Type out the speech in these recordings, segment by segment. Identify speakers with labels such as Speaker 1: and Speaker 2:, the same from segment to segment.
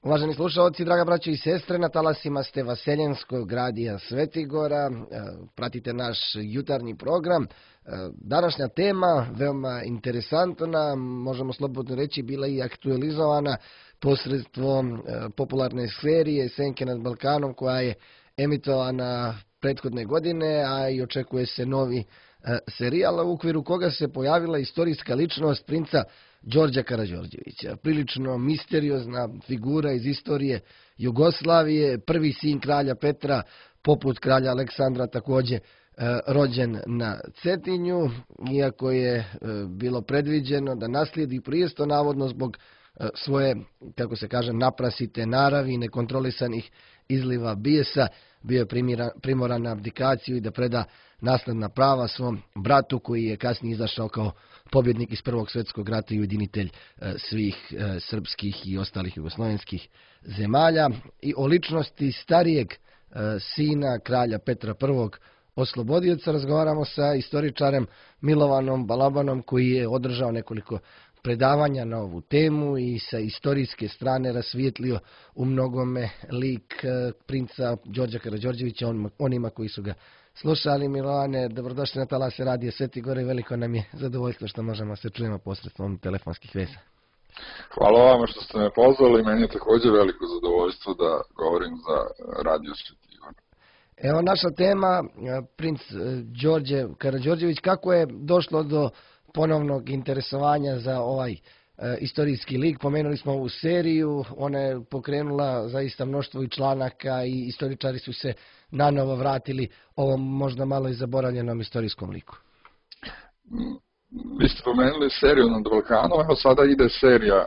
Speaker 1: Uvaženi slušalci, draga braćo i sestre, na talasima ste Vaseljenskog radija Svetigora, pratite naš jutarnji program. Današnja tema, veoma interesantna, možemo slobodno reći, bila i aktualizovana posredstvom popularne serije Senke nad Balkanom, koja je emitovana prethodne godine, a i očekuje se novi serijal, u okviru koga se pojavila istorijska ličnost princa Đorđa Karađorđevića. Prilično misteriozna figura iz istorije Jugoslavije, prvi sin kralja Petra, poput kralja Aleksandra, također rođen na Cetinju, iako je bilo predviđeno da naslijedi prijesto, navodno zbog svoje, kako se kaže, naprasite naravi, nekontrolisanih izliva bijesa, bio je primoran na abdikaciju i da preda nasledna prava svom bratu, koji je kasnije izašao kao pobjednik iz Prvog svjetskog rata i ujedinitelj svih srpskih i ostalih jugoslovenskih zemalja. I o ličnosti starijeg sina kralja Petra I. Oslobodioca razgovaramo sa istoričarem Milovanom Balabanom, koji je održao nekoliko predavanja na ovu temu i sa istorijske strane rasvijetlio u mnogome lik princa Đorđa Karađorđevića onima koji su ga slušali. Milovane, dobrodošli na talase radija Svetigora i veliko nam je zadovoljstvo što možemo se čujemo posredstvom telefonskih veza.
Speaker 2: Hvala vama što ste me pozvali, meni je također veliko zadovoljstvo da govorim za radio Svetigora.
Speaker 1: Evo naša tema, princ Đorđe Karađorđević, kako je došlo do ponovnog interesovanja za ovaj istorijski lik. Pomenuli smo ovu seriju, ona je pokrenula zaista mnoštvo i članaka i istoričari su se nanovo vratili ovom možda malo i zaboravljenom istorijskom liku.
Speaker 2: Vi ste pomenuli seriju nad Balkanom, evo sada ide serija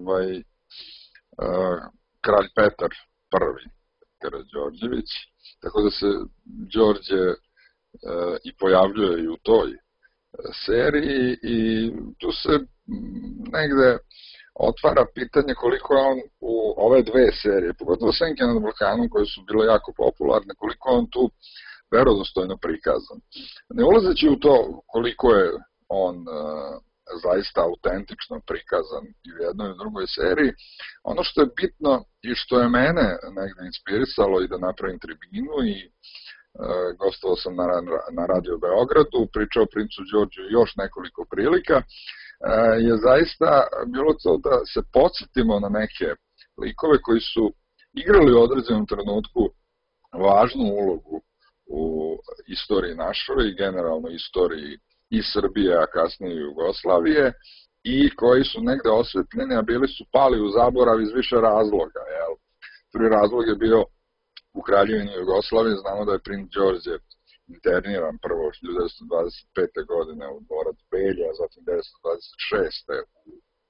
Speaker 2: kralj Petar I. Karađorđević, tako da se Đorđe i pojavljuje i u toj seriji i tu se negde otvara pitanje koliko je on u ove dve serije, pogotovo Senke nad Balkanom koje su bile jako popularne, koliko on tu verodostojno prikazan. Ne ulazeći u to koliko je on zaista autentično prikazan i u jednoj i u drugoj seriji, ono što je bitno i što je mene negde inspirisalo i da napravim tribinu i gostovao sam na Radio Beogradu, pričao o princu Đorđu još nekoliko prilika, je zaista bilo to da se podsjetimo na neke likove koji su igrali u određenom trenutku važnu ulogu u istoriji našoj i generalno istoriji i Srbije, a kasnije i Jugoslavije, i koji su negde osvetljeni, a bili su pali u zaborav iz više razloga. Prvi razlog je bio u Kraljevini Jugoslavije, znamo da je princ Đorđe interniran prvo 1925. godine u dvorac Belje, a zatim 1926. u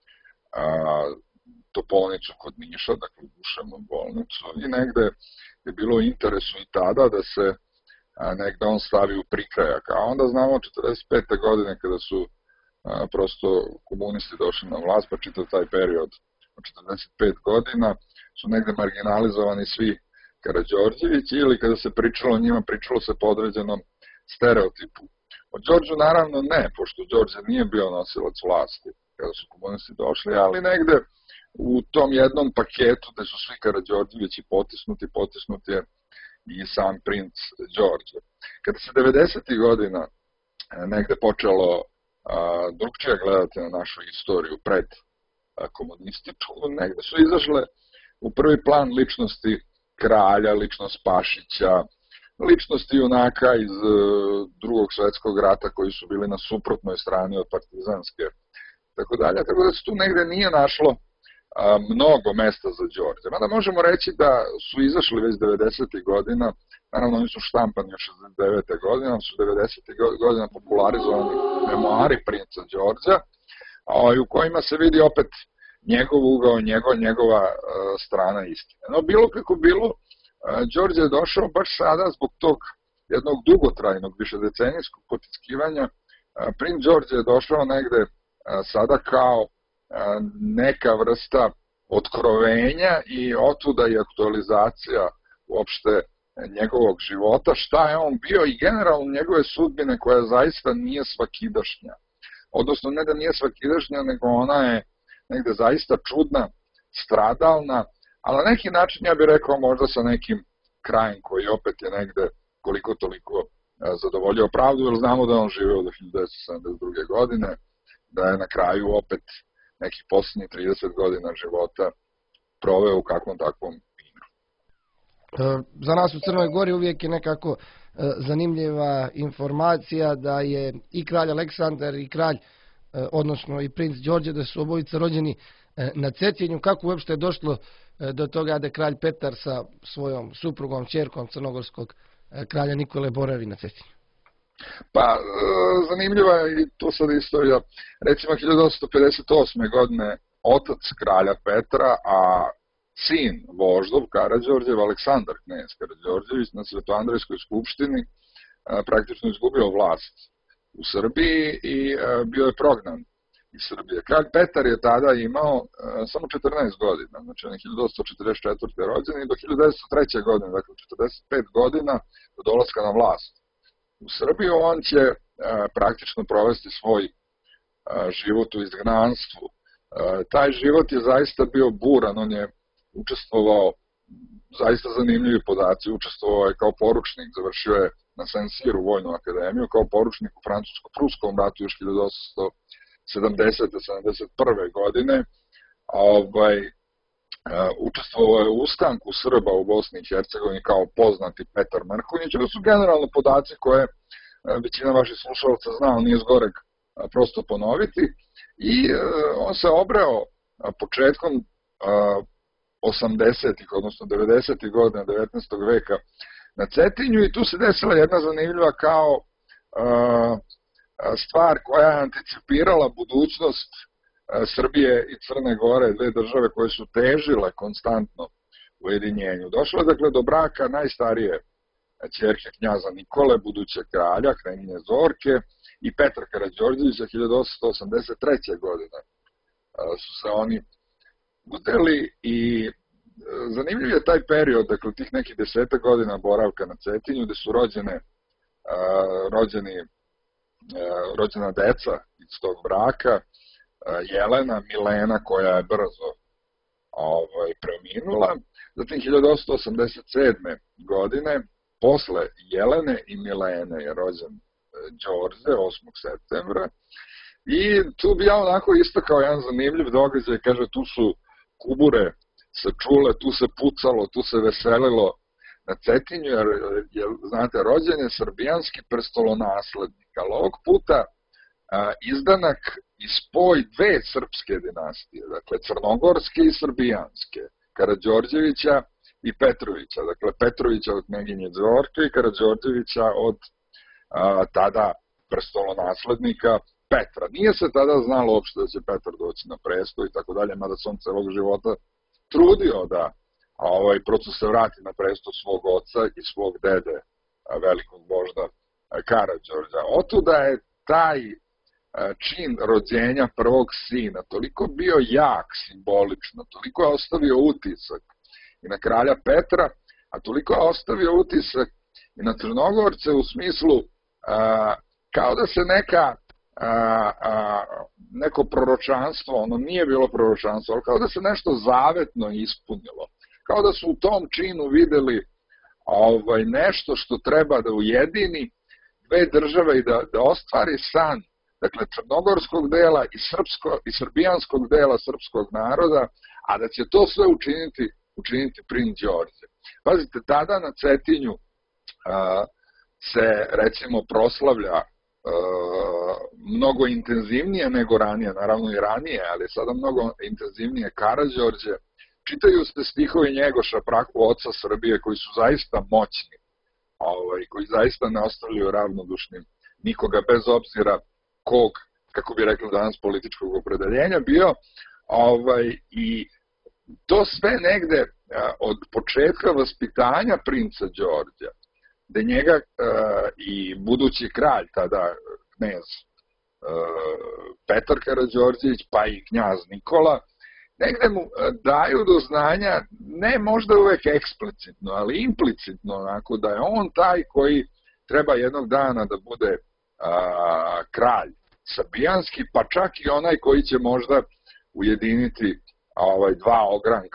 Speaker 2: Topolnicu kod Niša, dakle u duševnu bolnicu, i negde je bilo u interesu i tada da se negde on stavi u prikrajak. A onda znamo 1945. godine kada su prosto komunisti došli na vlast, pa čitav taj period od 45 godina su negde marginalizovani svi Karađorđevići, ili kada se pričalo o njima, pričalo se po određenom stereotipu. O Đorđu naravno ne, pošto Đorđe nije bio nosilac vlasti kada su komunisti došli, ali negde u tom jednom paketu gde su svi Karađorđevići potisnuti je i sam princ Đorđe. Kada se 90. godina negde počelo drugčije gledati na našu istoriju pred komunističku, negde su izašle u prvi plan ličnosti kralja, ličnost Pašića, ličnosti junaka iz Drugog svjetskog rata koji su bili na suprotnoj strani od partizanske, tako dalje, tako da se tu negde nije našlo mnogo mesta za Đorđe. Mada možemo reći da su izašli već 90. godina, naravno oni su štampani od 69. godina, su 90. godina popularizovani memoari princa Đorđa, u kojima se vidi opet njegov ugao, njegova strana istine. No, bilo kako bilo, Đorđe je došao baš sada zbog tog jednog dugotrajnog, višedecenijskog potiskivanja. Princ Đorđe je došao negde sada kao neka vrsta otkrovenja i otuda i aktualizacija uopšte njegovog života, šta je on bio i generalno njegove sudbine koja zaista nije svakidašnja. Odnosno ne da nije svakidašnja, nego ona je negde zaista čudna, stradalna, ali na neki način ja bih rekao možda sa nekim krajem koji opet je negde koliko toliko zadovoljio pravdu, jer znamo da on živeo do 1972. godine, da je na kraju opet nekih posljednjih 30 godina života proveo u kakvom takvom minu.
Speaker 1: Za nas u Crnoj Gori uvijek je nekako zanimljiva informacija da je i kralj Aleksandar i kralj, odnosno i princ Đorđe, da su obojica rođeni na Cetinju. Kako uopšte je došlo do toga da kralj Petar sa svojom suprugom, ćerkom crnogorskog kralja Nikole boravi na Cetinju?
Speaker 2: Pa, zanimljiva je i to sad istorija. Recimo, 1858. godine otac kralja Petra, a sin voždov Karađorđev, Aleksandar knez Karađorđević, na Svetoandrejskoj skupštini praktično izgubio vlast u Srbiji i bio je prognan iz Srbije. Kralj Petar je tada imao samo 14 godina, znači on je 1844. rođen i do 1903. godine, dakle 45 godina do dolaska na vlast u Srbiju, on će praktično provesti svoj život u izgnanstvu. Taj život je zaista bio buran, on je učestvovao, zaista zanimljivi podaci, učestvovao je kao poručnik, završio je na Saint-Cyru vojnu akademiju, kao poručnik u francusko-pruskom ratu još 1870-71. godine. Učestvovao je u ustanku Srba u Bosni i Hercegovini kao poznati Petar Mrkonjić. To su generalno podaci koje većina vaših slušalaca zna, ali nije zgoreg prosto ponoviti. I on se obreo početkom 80-ih, odnosno 90-ih godina 19. veka na Cetinju i tu se desila jedna zanimljiva kao stvar koja je anticipirala budućnost Srbije i Crne Gore, dve države koje su težile konstantno ujedinjenju. Došlo je dakle do braka najstarije ćerke knjaza Nikole, budućeg kralja, knjeginje Zorke, i Petra Karađorđevića 1883. godine su se oni udeli i zanimljiv je taj period, dakle tih nekih 10 godina boravka na Cetinju, gde su rođena deca iz tog braka, Jelena, Milena, koja je brzo preminula. Zatim 1887. godine, posle Jelene i Milene je rođen Đorđe 8. septembra. I tu bi ja onako istakao jedan zanimljiv događaj, kaže, tu su kubure se čule, tu se pucalo, tu se veselilo na Cetinju, jer znate, rođen je srbijanski prestolonaslednik, ali ovog puta izdanak i spoj dve srpske dinastije, dakle crnogorske i srbijanske, Karađorđevića i Petrovića, dakle Petrovića od knjeginje Zorke i Karađorđevića od tada prestolonaslednika Petra. Nije se tada znalo uopšte da će Petar doći na presto i tako dalje, mada se on celog života trudio da prosto se vrati na presto svog oca i svog dede, velikog vožda Karađorđa. Otuda je taj čin rođenja prvog sina toliko bio jak simbolično, toliko je ostavio utisak i na kralja Petra, a toliko je ostavio utisak i na Crnogorce u smislu kao da se neko proročanstvo, ono nije bilo proročanstvo, ali kao da se nešto zavetno ispunilo. Kao da su u tom činu videli nešto što treba da ujedini dve države i da ostvari san, dakle crnogorskog dela i srbijanskog dela srpskog naroda, a da će to sve učiniti princ Đorđe. Pazite, tada na Cetinju se recimo proslavlja mnogo intenzivnije nego ranije, naravno i ranije, ali sada mnogo intenzivnije Karađorđe. Čitaju se stihovi Njegoša, prahu oca Srbije, koji su zaista moćni, koji zaista ne ostavljaju ravnodušnim nikoga, bez obzira kog, kako bi rekli danas, političkog opredeljenja bio. I to sve negde od početka vaspitanja princa Đorđa, gde njega i budući kralj, tada knez Petar Karađorđević, pa i knjaz Nikola, negde mu daju do znanja, ne možda uvek eksplicitno, ali implicitno, onako, da je on taj koji treba jednog dana da bude kralj srbijanski, pa čak i onaj koji će možda ujediniti dva ogranka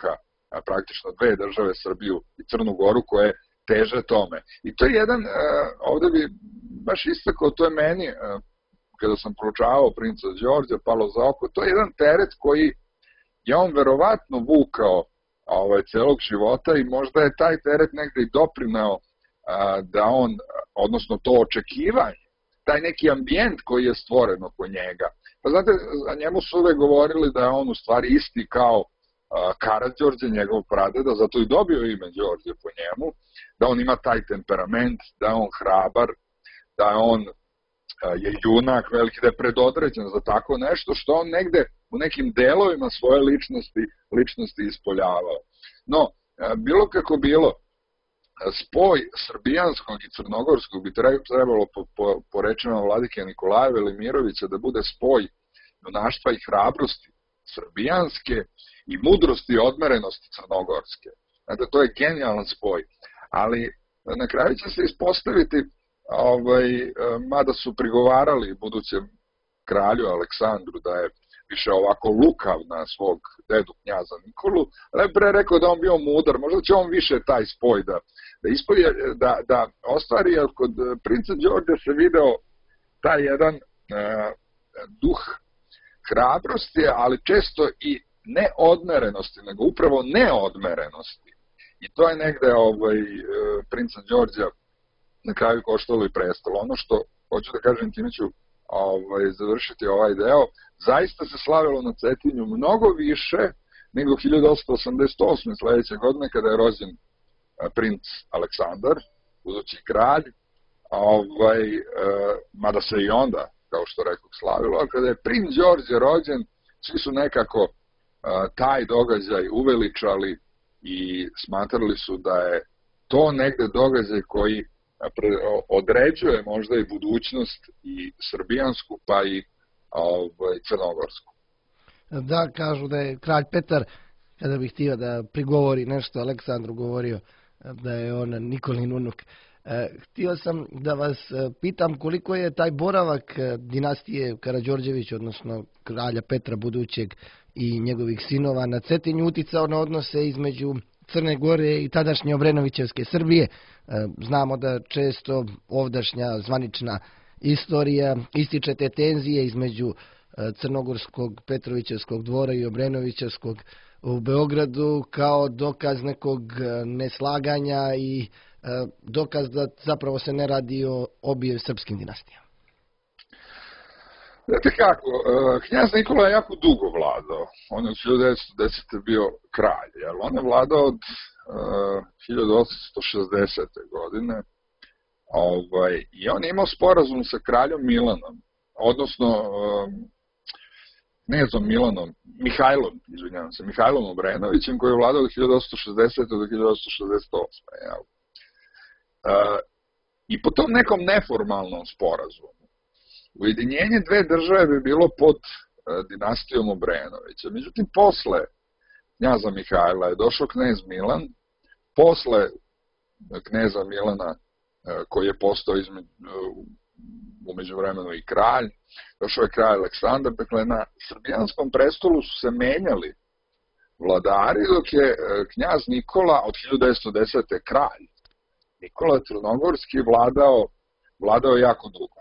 Speaker 2: praktično dve države, Srbiju i Crnu Goru, koje teže tome. I to je jedan, ovde bi baš istakao, to je meni, kada sam proučavao princa Đorđa, palo za oko, to je jedan teret koji je on verovatno vukao celog života i možda je taj teret negde i doprineo da on, odnosno to očekivanje, taj neki ambijent koji je stvoren oko njega. Pa znate, a njemu su uvek govorili da je on u stvari isti kao Karađorđe, njegov pradeda, zato i dobio ime Đorđe po njemu, da on ima taj temperament, da je on hrabar, da je on je junak veliki, da je predodređen za tako nešto, što on negde u nekim delovima svoje ličnosti ispoljavao. No, bilo kako bilo, spoj srbijanskog i crnogorskog bi trebalo po rečima vladike Nikolaja Velimirovića da bude spoj junaštva i hrabrosti srbijanske i mudrosti i odmerenosti crnogorske. Znači, to je genijalan spoj. Ali na kraju će se ispostaviti, mada su prigovarali budućem kralju Aleksandru da je više ovako lukav na svog dedu knjaza Nikolu, ali pre rekao da on bio mudar, možda će on više taj spoj da ispolji, da ostvari, jer kod princa Đorđa se video taj jedan duh hrabrosti, ali često i ne odmerenosti, nego upravo neodmerenosti. I to je negde princa Đorđa na kraju koštalo i prestalo. Ono što hoću da kažem, time ću završiti ovaj deo, zaista se slavilo na Cetinju mnogo više nego 1888. sledeće godine kada je rođen princ Aleksandar, budući kralj, mada se i onda, kao što rekao, slavilo, a kada je princ Đorđe rođen, svi su nekako taj događaj uveličali i smatrali su da je to negde događaj koji određuje možda i budućnost i srbijansku pa i crnogorsku.
Speaker 1: Da, kažu da je kralj Petar, kada bih htio da prigovori nešto Aleksandru, govorio da je on Nikolin unuk. Htio sam da vas pitam koliko je taj boravak dinastije Karađorđević, odnosno kralja Petra budućeg i njegovih sinova na Cetinju uticao na odnose između Crne Gore i tadašnje Obrenovićevske Srbije. Znamo da često ovdašnja zvanična istorija ističe te tenzije između crnogorskog Petrovićevskog dvora i Obrenovićevskog u Beogradu kao dokaz nekog neslaganja i dokaz da zapravo se ne radi o obje srpskim dinastijama.
Speaker 2: Znate kako, knjaz Nikola je jako dugo vladao. On je od 1910. bio kralj, jer on je vladao od 1860. godine i on je imao sporazum sa kraljom Milanom, odnosno knezom Milanom, Mihajlom Obrenovićem, koji je vladao od 1860. do 1868. I po tom nekom neformalnom sporazumu ujedinjenje dve države bi bilo pod dinastijom Obrenovića. Međutim, posle knjaza Mihajla je došao knez Milan, posle kneza Milana, koji je postao umeđu vremenu i kralj, došao je kralj Aleksandar, dakle na srbijanskom prestolu su se menjali vladari, dok je knjaz Nikola od 1910. kralj Nikola Crnogorski vladao jako dugo.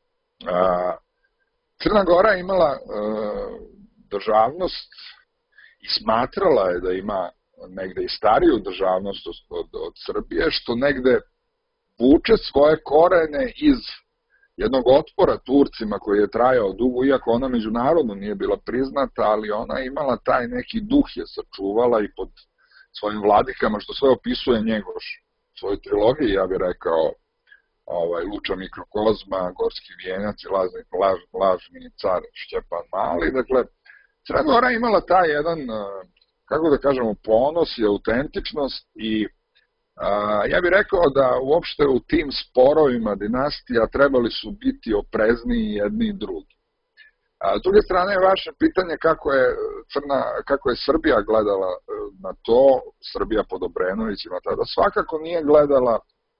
Speaker 2: Crna Gora je imala državnost i smatrala je da ima negde i stariju državnost od Srbije, što negde vuče svoje korene iz jednog otpora Turcima koji je trajao dugo, iako ona međunarodno nije bila priznata, ali ona je imala taj neki duh, je sačuvala i pod svojim vladikama, što sve opisuje Njegoš u svojoj trilogiji, ja bih rekao, Luča Mikrokozma, Gorski vijenac i lažni car Šćepan Mali. Dakle, Crna Gora imala taj jedan, kako da kažemo, ponos i autentičnost i ja bih rekao da uopšte u tim sporovima dinastija trebali su biti oprezniji jedni i drugi. S druge strane je vaše pitanje kako je Srbija gledala na to, Srbija pod Obrenovićima tada svakako nije gledala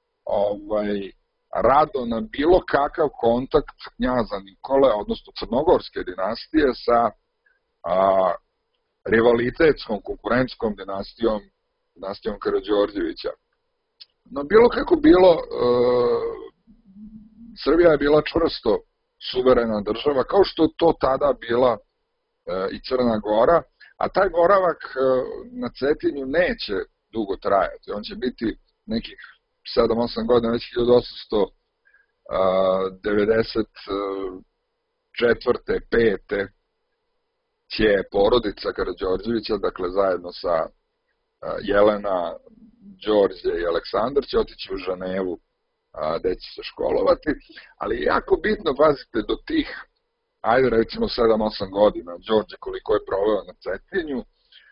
Speaker 2: rado na bilo kakav kontakt knjaza Nikole, odnosno crnogorske dinastije sa rivalitetskom, konkurentskom dinastijom Karađorđevića. No bilo kako bilo, Srbija je bila čvrsto suverena država, kao što je to tada bila i Crna Gora, a taj boravak na Cetinju neće dugo trajati. On će biti nekih 7-8 godina, već 1894. 5. će porodica Karađorđevića, dakle zajedno sa Jelena, Đorđe i Aleksandar, će otići u Ženevu gde će se školovati, ali je jako bitno, pazite, do tih, ajde recimo 7-8 godina, Đorđe koliko je proveo na Cetinju,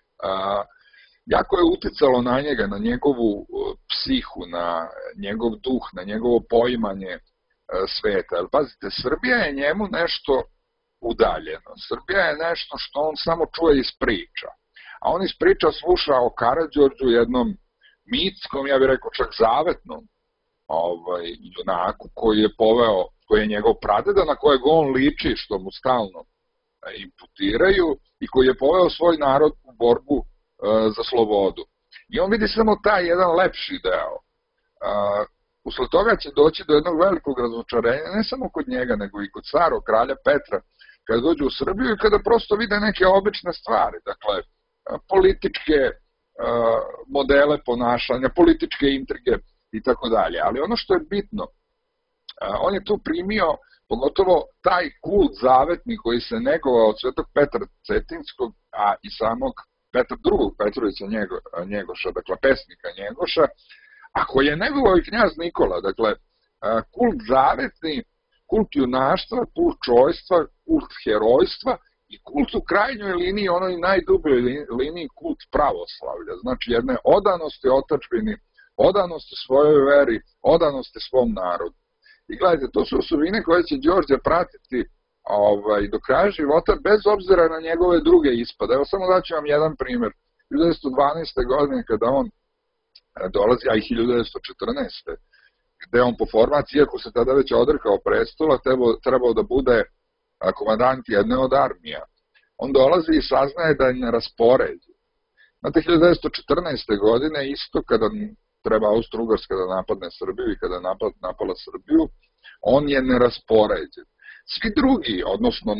Speaker 2: jako je uticalo na njega, na njegovu psihu, na njegov duh, na njegovo poimanje sveta. Jer, pazite, Srbija je njemu nešto udaljeno. Srbija je nešto što on samo čuje iz priča. A on iz priča sluša o Karađorđu, jednom mitskom, ja bih rekao čak zavetnom junaku koji je poveo, koji je njegov pradeda, na kojeg on liči, što mu stalno imputiraju, i koji je poveo svoj narod u borbu za slobodu. I on vidi samo taj jedan lepši deo. Usled toga će doći do jednog velikog razočarenja, ne samo kod njega, nego i kod starog kralja Petra, kada dođu u Srbiju i kada prosto vide neke obične stvari, dakle, političke modele ponašanja, političke intrige i tako dalje. Ali ono što je bitno, on je tu primio pogotovo taj kult zavetni koji se negovao od svetog Petra Cetinskog, a i samog Petra II. Petrovića Njegoša, dakle pesnika Njegoša, a koji je negovao i knjaz Nikola, dakle kult zavetni, kult junaštva, kult čojstva, kult herojstva i kult u krajnjoj liniji, onoj najdubljoj liniji kult pravoslavlja, znači jedne odanosti otadžbini, odanosti svojoj veri, odanosti svom narodu. I gledajte, to su osobine koje će Đorđe pratiti do kraja života, bez obzira na njegove druge ispade. Evo samo daću vam jedan primjer. 1912. godine kada on dolazi, a i 1914. gde on po formaciji, iako se tada već odrekao prestola, trebao da bude komandant jedne od armija. On dolazi i saznaje da je neraspoređen. Znate, 1914. godine, isto kada treba Austro-Ugarska da napadne Srbiju i kada je napala Srbiju, on je neraspoređen. Svi drugi, odnosno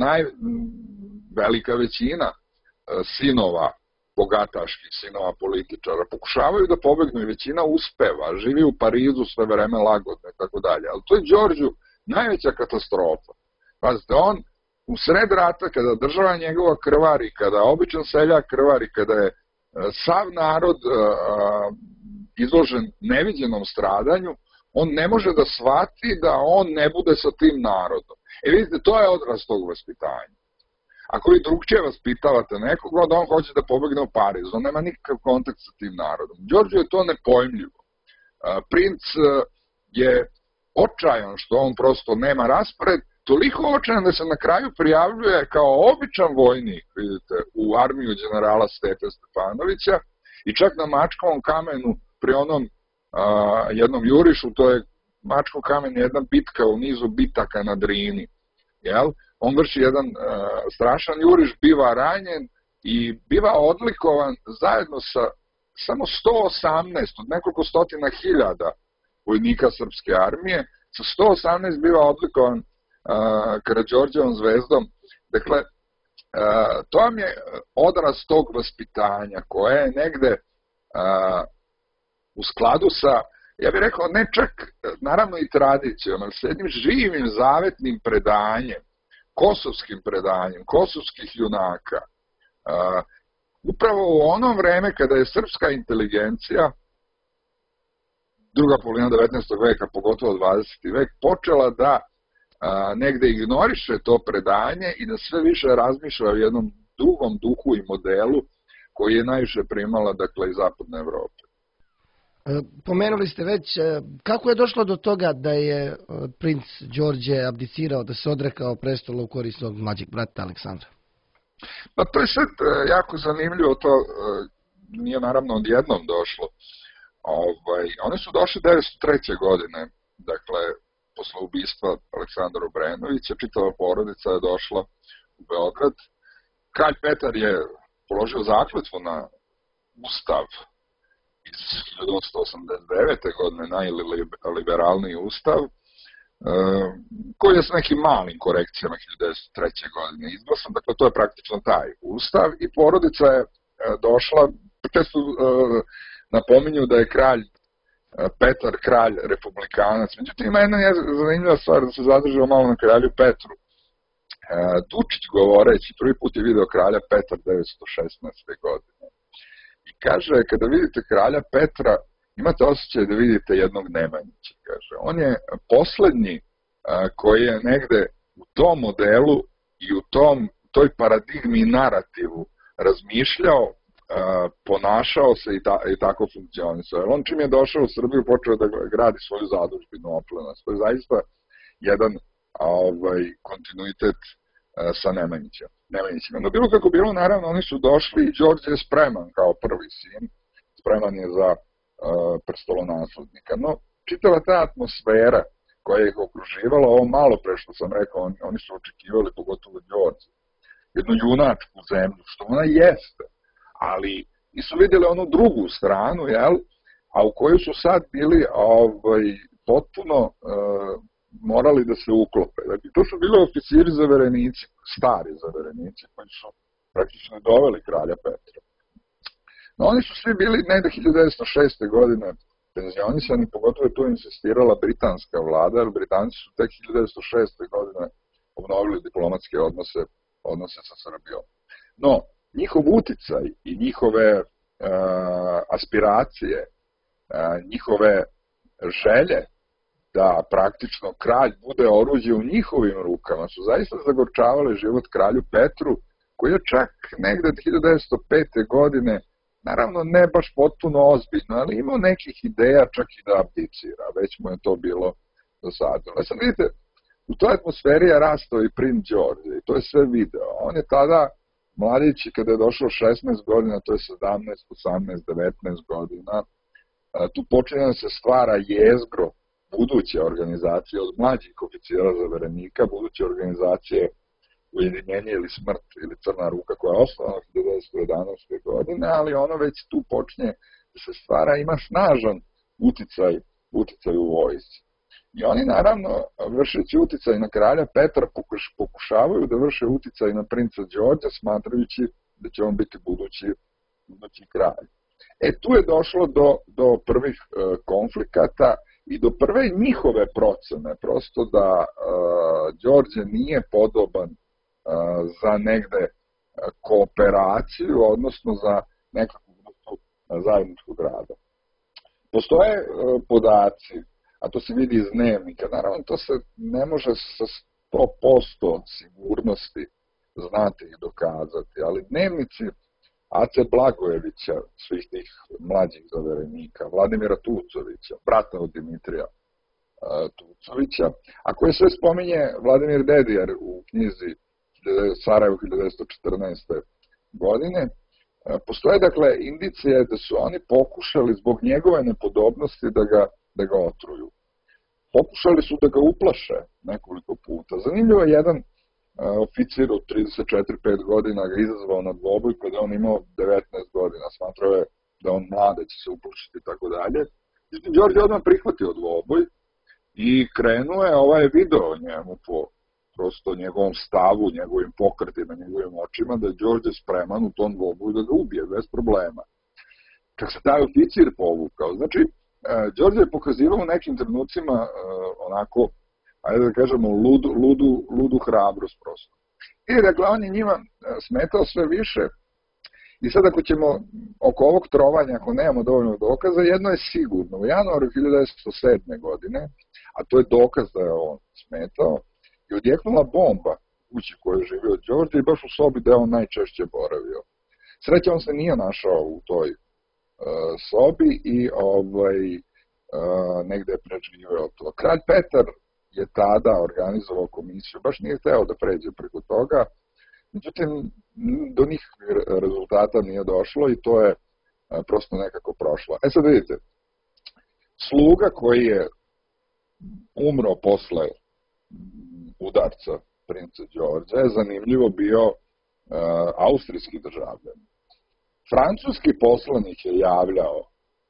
Speaker 2: velika većina sinova, bogataških sinova političara, pokušavaju da pobegnu i većina uspeva, živi u Parizu sve vreme lagodno i tako dalje. Ali to je Đorđu najveća katastrofa. Pazite, on u sred rata, kada država njegova krvari, kada običan seljak krvari, kada je sav narod izložen neviđenom stradanju, on ne može da shvati da on ne bude sa tim narodom. Vidite, to je odraz tog vaspitanja. Ako vi drugčije vaspitavate nekog, onda on hoće da pobegne u Pariz, on nema nikakav kontakt sa tim narodom. Đorđu je to nepojmljivo. Princ je očajan što on prosto nema raspored, toliko očajan da se na kraju prijavljuje kao običan vojnik, vidite, u armiju generala Stepe Stefanovića i čak na Mačkovom kamenu pri onom jednom jurišu, to je Mačkov kamen je jedna bitka u nizu bitaka na Drini, jel? On vrši jedan strašan juriš, biva ranjen i biva odlikovan zajedno sa samo 118 od nekoliko stotina hiljada vojnika srpske armije, sa 118 biva odlikovan Karađorđevom zvezdom. Dakle, to vam je odraz tog vaspitanja koje je negde u skladu sa, ja bih rekao, ne čak, naravno i tradicijom, ali s jednim živim zavetnim predanjem, kosovskim predanjem, kosovskih junaka. Upravo u ono vreme kada je srpska inteligencija, druga polovina 19. veka, pogotovo 20. vek, počela da negde ignoriše to predanje i da sve više razmišlja o jednom drugom duhu i modelu koji je najviše primala, dakle, iz zapadne Evrope.
Speaker 1: Pomenuli ste već, kako je došlo do toga da je princ Đorđe abdicirao, da se odrekao prestola u korist svog mlađeg brata Aleksandra?
Speaker 2: Pa to je sad jako zanimljivo, to nije naravno odjednom došlo. One su došle 1903. godine, dakle, posle ubistva Aleksandra Obrenovića, čitava porodica je došla u Beograd. Kralj Petar je položio zakletvu na ustav iz 1889. godine, najliberalniji ustav, koji je s nekim malim korekcijama 1903. godine izglasan. Dakle, to je praktično taj ustav i porodica je došla, često napominju da je kralj Petar kralj republikanac. Međutim, ima jedna zanimljiva stvar da se zadržava malo na kralju Petru. Dučić govoreći, prvi put je video kralja Petra 1916. godine. I kaže, kada vidite kralja Petra, imate osjećaj da vidite jednog Nemanjića. Kaže. On je poslednji koji je negde u tom modelu i u toj paradigmi i narativu razmišljao, ponašao se i tako funkcionisao. On čim je došao u Srbiju počeo da gradi svoju zadužbinu Oplenac. To je zaista jedan kontinuitet sa Nemanjićima. No bilo kako bilo, naravno, oni su došli i Đorđe je spreman kao prvi sin. Spreman je za prestolonaslednika. No, čitava ta atmosfera koja ih okruživala, ovo malo pre što sam rekao, oni su očekivali, pogotovo Đorđe, jednu junačku zemlju, što ona jeste, ali nisu vidjeli onu drugu stranu, jel? A u koju su sad bili potpuno morali da se uklope. Dakle, to su bili oficiri zaverenici, stari zaverenici, koji su praktično doveli kralja Petra. No, oni su svi bili negde 1906. godine penzionisani, pogotovo je tu insistirala britanska vlada, jer Britanci su tek 1906. godine obnovili diplomatske odnose sa Srbijom. No, njihov uticaj i njihove aspiracije, njihove želje da praktično kralj bude oruđe u njihovim rukama su zaista zagorčavali život kralju Petru, koji je čak negde 1905. godine, naravno ne baš potpuno ozbiljno, ali imao nekih ideja čak i da abdicira, već mu je to bilo dosadno. Sad vidite, u toj atmosferi je rastao i princ Đorđe i to je sve video. On je tada mladić i kada je došao 16 godina, to je 17, 18, 19 godina, tu počinje da se stvara jezgro buduće organizacije od mlađih oficira zaverenika, buduće organizacije Ujedinjenje ili smrt ili Crna ruka koja je osnovana 1911. godine, ali ono već tu počinje da se stvara, ima snažan uticaj u vojsci. I oni naravno, vršeći uticaj na kralja Petra, pokušavaju da vrše uticaj na princa Đorđa, smatrajući da će on biti budući kralj. Tu je došlo do prvih konflikata i do prve njihove procene, prosto da Đorđe nije podoban za negde kooperaciju, odnosno za nekakvu vrstu zajedničkog rada. Postoje podaci, a to se vidi iz dnevnika, naravno to se ne može sa 100% sigurnosti znati i dokazati, ali dnevnici Ace Blagojevića, svih tih mlađih zaverenika, Vladimira Tucovića, brata od Dimitrija Tucovića, a koje sve spominje Vladimir Dedijar u knjizi Sarajevo 1914. godine, postoje dakle indicije da su oni pokušali zbog njegove nepodobnosti da ga otruju. Pokušali su da ga uplaše nekoliko puta. Zanimljivo je jedan oficir od 34-5 godina ga izazvao na dvoboj kada on imao 19 godina. Smatrao je da on mlade će se uplašiti i tako dalje. Međutim, Đorđe odmah prihvatio dvoboj i krenuo je video njemu po prosto njegovom stavu, njegovim pokretima, njegovim očima, da je Đorđe spreman u tom dvoboju da ga ubije bez problema. Čak se taj oficir povukao. Znači, Đorđe je pokazivao u nekim trenucima onako, ajde da kažemo, ludu hrabrost prosto. I dakle, on je njima smetao sve više. I sad ako ćemo oko ovog trovanja, ako nemamo dovoljno dokaza, jedno je sigurno. U januaru 1907. godine, a to je dokaz da je on smetao, je odjeknula bomba u kući u kojoj je živio Đorđe i baš u sobi da je on najčešće boravio. Sreća, on se nije našao u toj sobi i negde je preživio to. Kralj Petar je tada organizovao komisiju, baš nije hteo da pređe preko toga, međutim, do njih rezultata nije došlo i to je prosto nekako prošlo. Sad vidite, sluga koji je umro posle udarca princa Đorđa je zanimljivo bio austrijski državljan. Francuski poslanik je javljao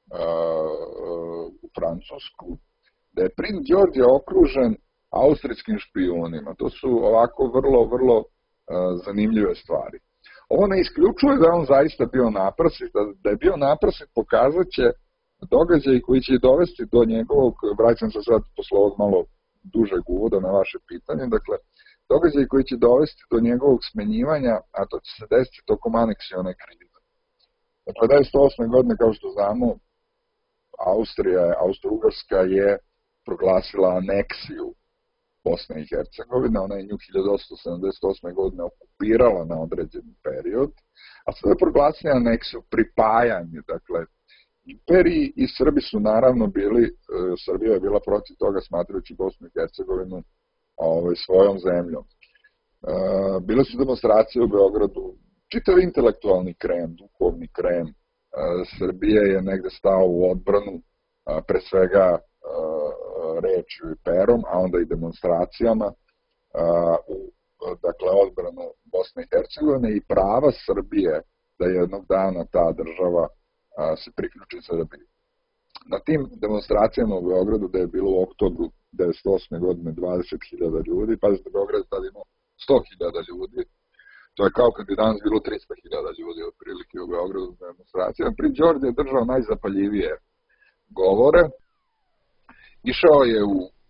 Speaker 2: u Francusku da je princ Đorđe okružen austrijskim špijunima. To su ovako vrlo zanimljive stvari. Ovo ne isključuje da on zaista bio naprsit, da je bio naprsit pokazat će događaj koji će dovesti do njegovog, vraćam se sad posle ovog malo dužeg uvoda na vaše pitanje, dakle, događaj koji će dovesti do njegovog smenjivanja, a to će se desiti tokom aneksione krize. Dakle, 1908. godine, kao što znamo, Austro-Ugarska je proglasila aneksiju Bosne i Hercegovine, ona je nju 1878. godine okupirala na određeni period, a sada je proglasila aneksiju, pripajanje, dakle, imperiji, i Srbi su naravno bili, Srbija je bila protiv toga, smatrajući Bosnu i Hercegovinu svojom zemljom. Bile su demonstracije u Beogradu, čitav intelektualni krem, duhovni krem Srbije je negde stao u odbranu, pre svega rečju i perom, a onda i demonstracijama, dakle, odbranu Bosne i Hercegovine i prava Srbije da jednog dana ta država se priključi Srbiji. Na tim demonstracijama u Beogradu, da je bilo u oktobru 1908. godine 20.000 ljudi, pazite, Beograd tada imao 100.000 ljudi, to je kao kad bi danas bilo 300.000 ljudi otprilike u Beogradu na demonstracijama. Princ Đorđe je držao najzapaljivije govore, išao je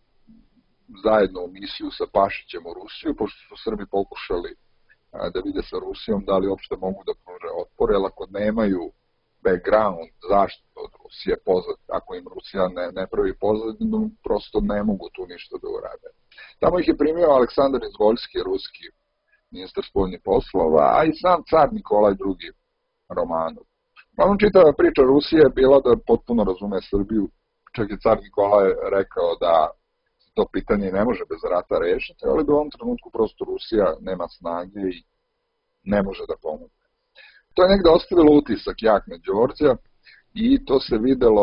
Speaker 2: zajedno u misiju sa Pašićem u Rusiju, pošto su Srbi pokušali da vide sa Rusijom da li uopšte mogu da pruže otpor, jer ako nemaju background, zaštitu od Rusije, ako im Rusija ne pravi pozadinu, prosto ne mogu tu ništa da urade. Tamo ih je primio Aleksandar Izvoljski, ruski ministar spoljnih poslova, a i sam car Nikolaj II. Romanov. Čitava priča Rusije je bila da potpuno razume Srbiju, čak je car Nikolaj rekao da to pitanje ne može bez rata rešiti, ali da u ovom trenutku prosto Rusija nema snage i ne može da pomogne. To je negde ostavilo utisak jak na Đorđa i to se videlo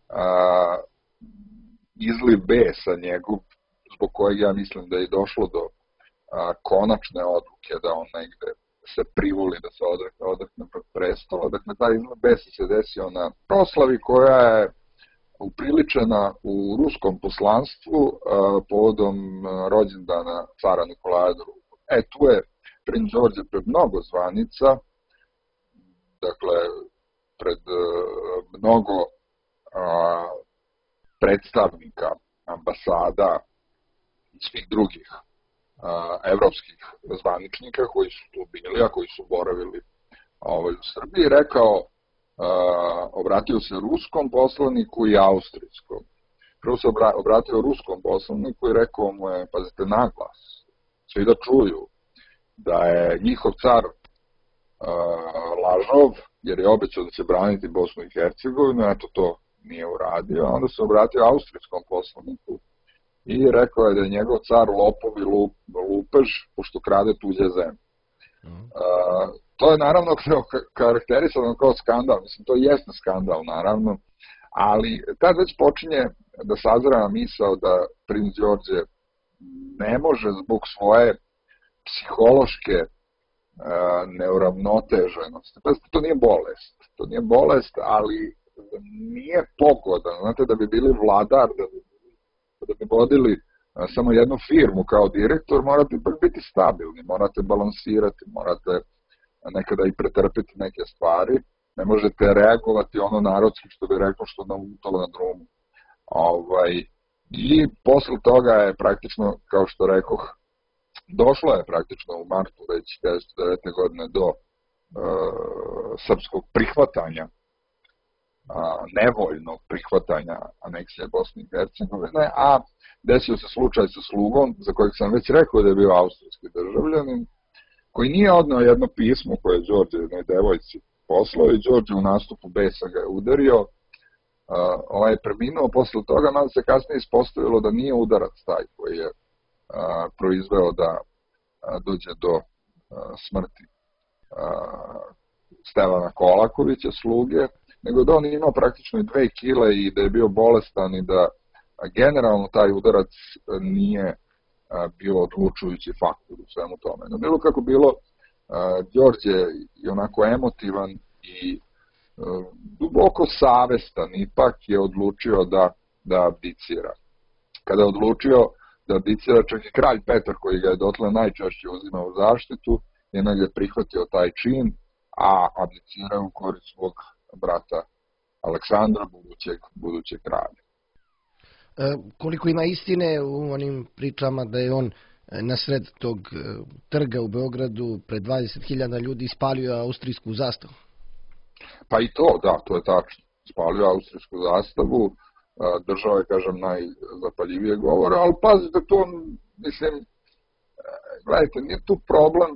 Speaker 2: izliv besa njegov, zbog kojeg ja mislim da je došlo do konačne odluke da on negde se privoli, da se odrekne prestola. Dakle, taj izliv besa se desio na proslavi koja je upriličena u ruskom poslanstvu povodom rođendana cara Nikolaja II. Tu je princ Đorđe pred mnogo zvanica, dakle, pred mnogo predstavnika, ambasada i svih drugih evropskih zvaničnika koji su tu bili, a koji su boravili u Srbiji, rekao, obratio se ruskom poslaniku i austrijskom. Prvo se obratio ruskom poslaniku i rekao mu je, pazite, naglas, svi da čuju da je njihov car lažov, jer je obećao da će braniti Bosnu i Hercegovinu, eto to nije uradio. Onda se obratio austrijskom poslaniku i rekao je da je njegov car lopov i lupež, pošto krade tuđe zemlje. To je naravno karakterisano kao skandal, mislim, to jeste skandal naravno, ali tad već počinje da sazreva misao da princ Đorđe ne može zbog svoje psihološke neuravnoteženosti. To nije bolest, ali nije pogodan. Znate, da bi bili vladar, da bi vodili samo jednu firmu kao direktor, morate ipak biti stabilni, morate balansirati, morate nekada i pretrpiti neke stvari, ne možete reagovati ono narodski, što bi rekao, što nam utalo na drumu. I posle toga je praktično, kao što rekoh, došlo je praktično u martu već 1909. godine do srpskog prihvatanja, nevoljnog prihvatanja aneksije Bosne i Hercegovine, a desio se slučaj sa slugom, za kojeg sam već rekao da je bio austrijski državljanin, koji nije odneo jedno pismo koje je Đorđe jednoj devojci poslao i Đorđe u nastupu besa ga je udario. Ovaj je preminuo posle toga, mada se kasnije ispostavilo da nije udarac taj koji je proizveo da dođe do smrti Stevana Kolakovića, sluge, nego da on imao praktično 2 kile i da je bio bolestan i da generalno taj udarac nije bio odlučujući faktor u svemu tome. No, bilo kako bilo, Đorđe je onako emotivan i duboko savestan ipak je odlučio da abdicira. Kada je odlučio da abdicira, čak i kralj Petar, koji ga je dotle najčešće uzimao u zaštitu, je negdje prihvatio taj čin, a abdicirao u korist svog brata Aleksandra, budućeg kralja.
Speaker 1: Koliko ima istine u onim pričama da je on nasred tog trga u Beogradu pred 20.000 ljudi spalio austrijsku zastavu?
Speaker 2: Pa i to, da, to je tačno. Spalio austrijsku zastavu, držao je, kažem, najzapaljivije govore, ali pazite, to, mislim, gledajte, nije tu problem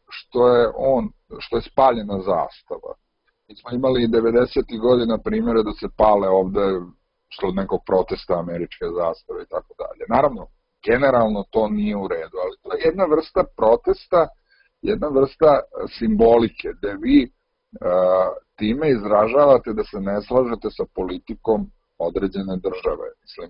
Speaker 2: što je spaljena zastava. Mi smo imali 90. godina primjere da se pale ovde sled nekog protesta američke zastave i tako dalje. Naravno, generalno to nije u redu, ali to je jedna vrsta protesta, jedna vrsta simbolike, gde vi time izražavate da se ne slažete sa politikom određene države. Mislim,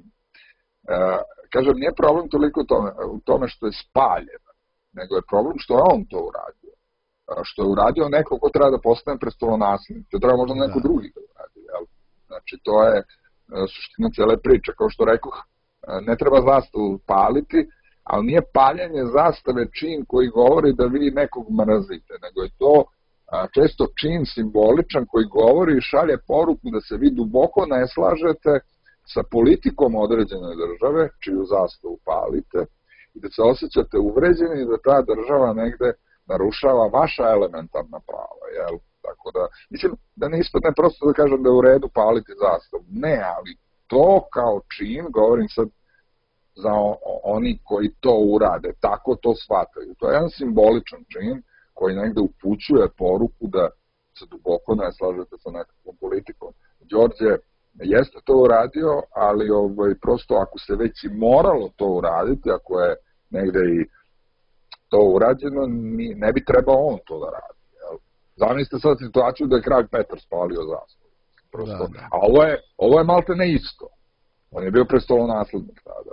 Speaker 2: kažem, nije problem toliko u tome što je spaljena, nego je problem što je on to uradio. Što je uradio neko ko treba da postane prestolonaslednik. To treba možda neko drugi da uradi. Jel? Znači, to je suština cele priče. Kao što rekoh, ne treba zastavu paliti, ali nije paljenje zastave čin koji govori da vi nekog mrazite, nego je to često čin simboličan koji govori i šalje poruku da se vi duboko ne slažete sa politikom određene države, čiju zastavu palite, i da se osjećate uvređeni i da ta država negde narušava vaša elementarna prava, jel? Tako da, mislim, da ne ispadne prosto da kažem da je u redu paliti zastavu. Ne, ali to kao čin, govorim sad za oni koji to urade, tako to shvataju. To je jedan simboličan čin koji negde upućuje poruku da se duboko ne slažete sa nekakvom politikom. Đorđe jeste to uradio, ali prosto ako se već i moralo to uraditi, ako je negde i to urađeno, ne bi trebao on to da radi. Jel? Zamislite sad situaciju da je kralj Petar spalio zastavu. Da. A ovo je malte ne isto. On je bio prestolonaslednik tada.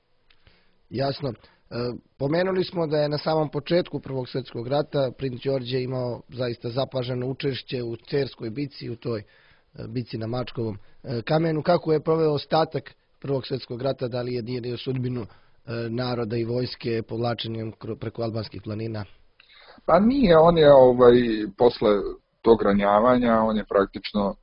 Speaker 1: Jasno. Pomenuli smo da je na samom početku Prvog svjetskog rata princ Đorđe imao zaista zapaženo učešće u Cerskoj bici, u toj bici na Mačkovom kamenu. Kako je proveo ostatak Prvog svjetskog rata, da li je dijelio sudbinu naroda i vojske povlačenjem preko albanskih planina?
Speaker 2: Pa nije, on je posle tog ranjavanja, on je praktično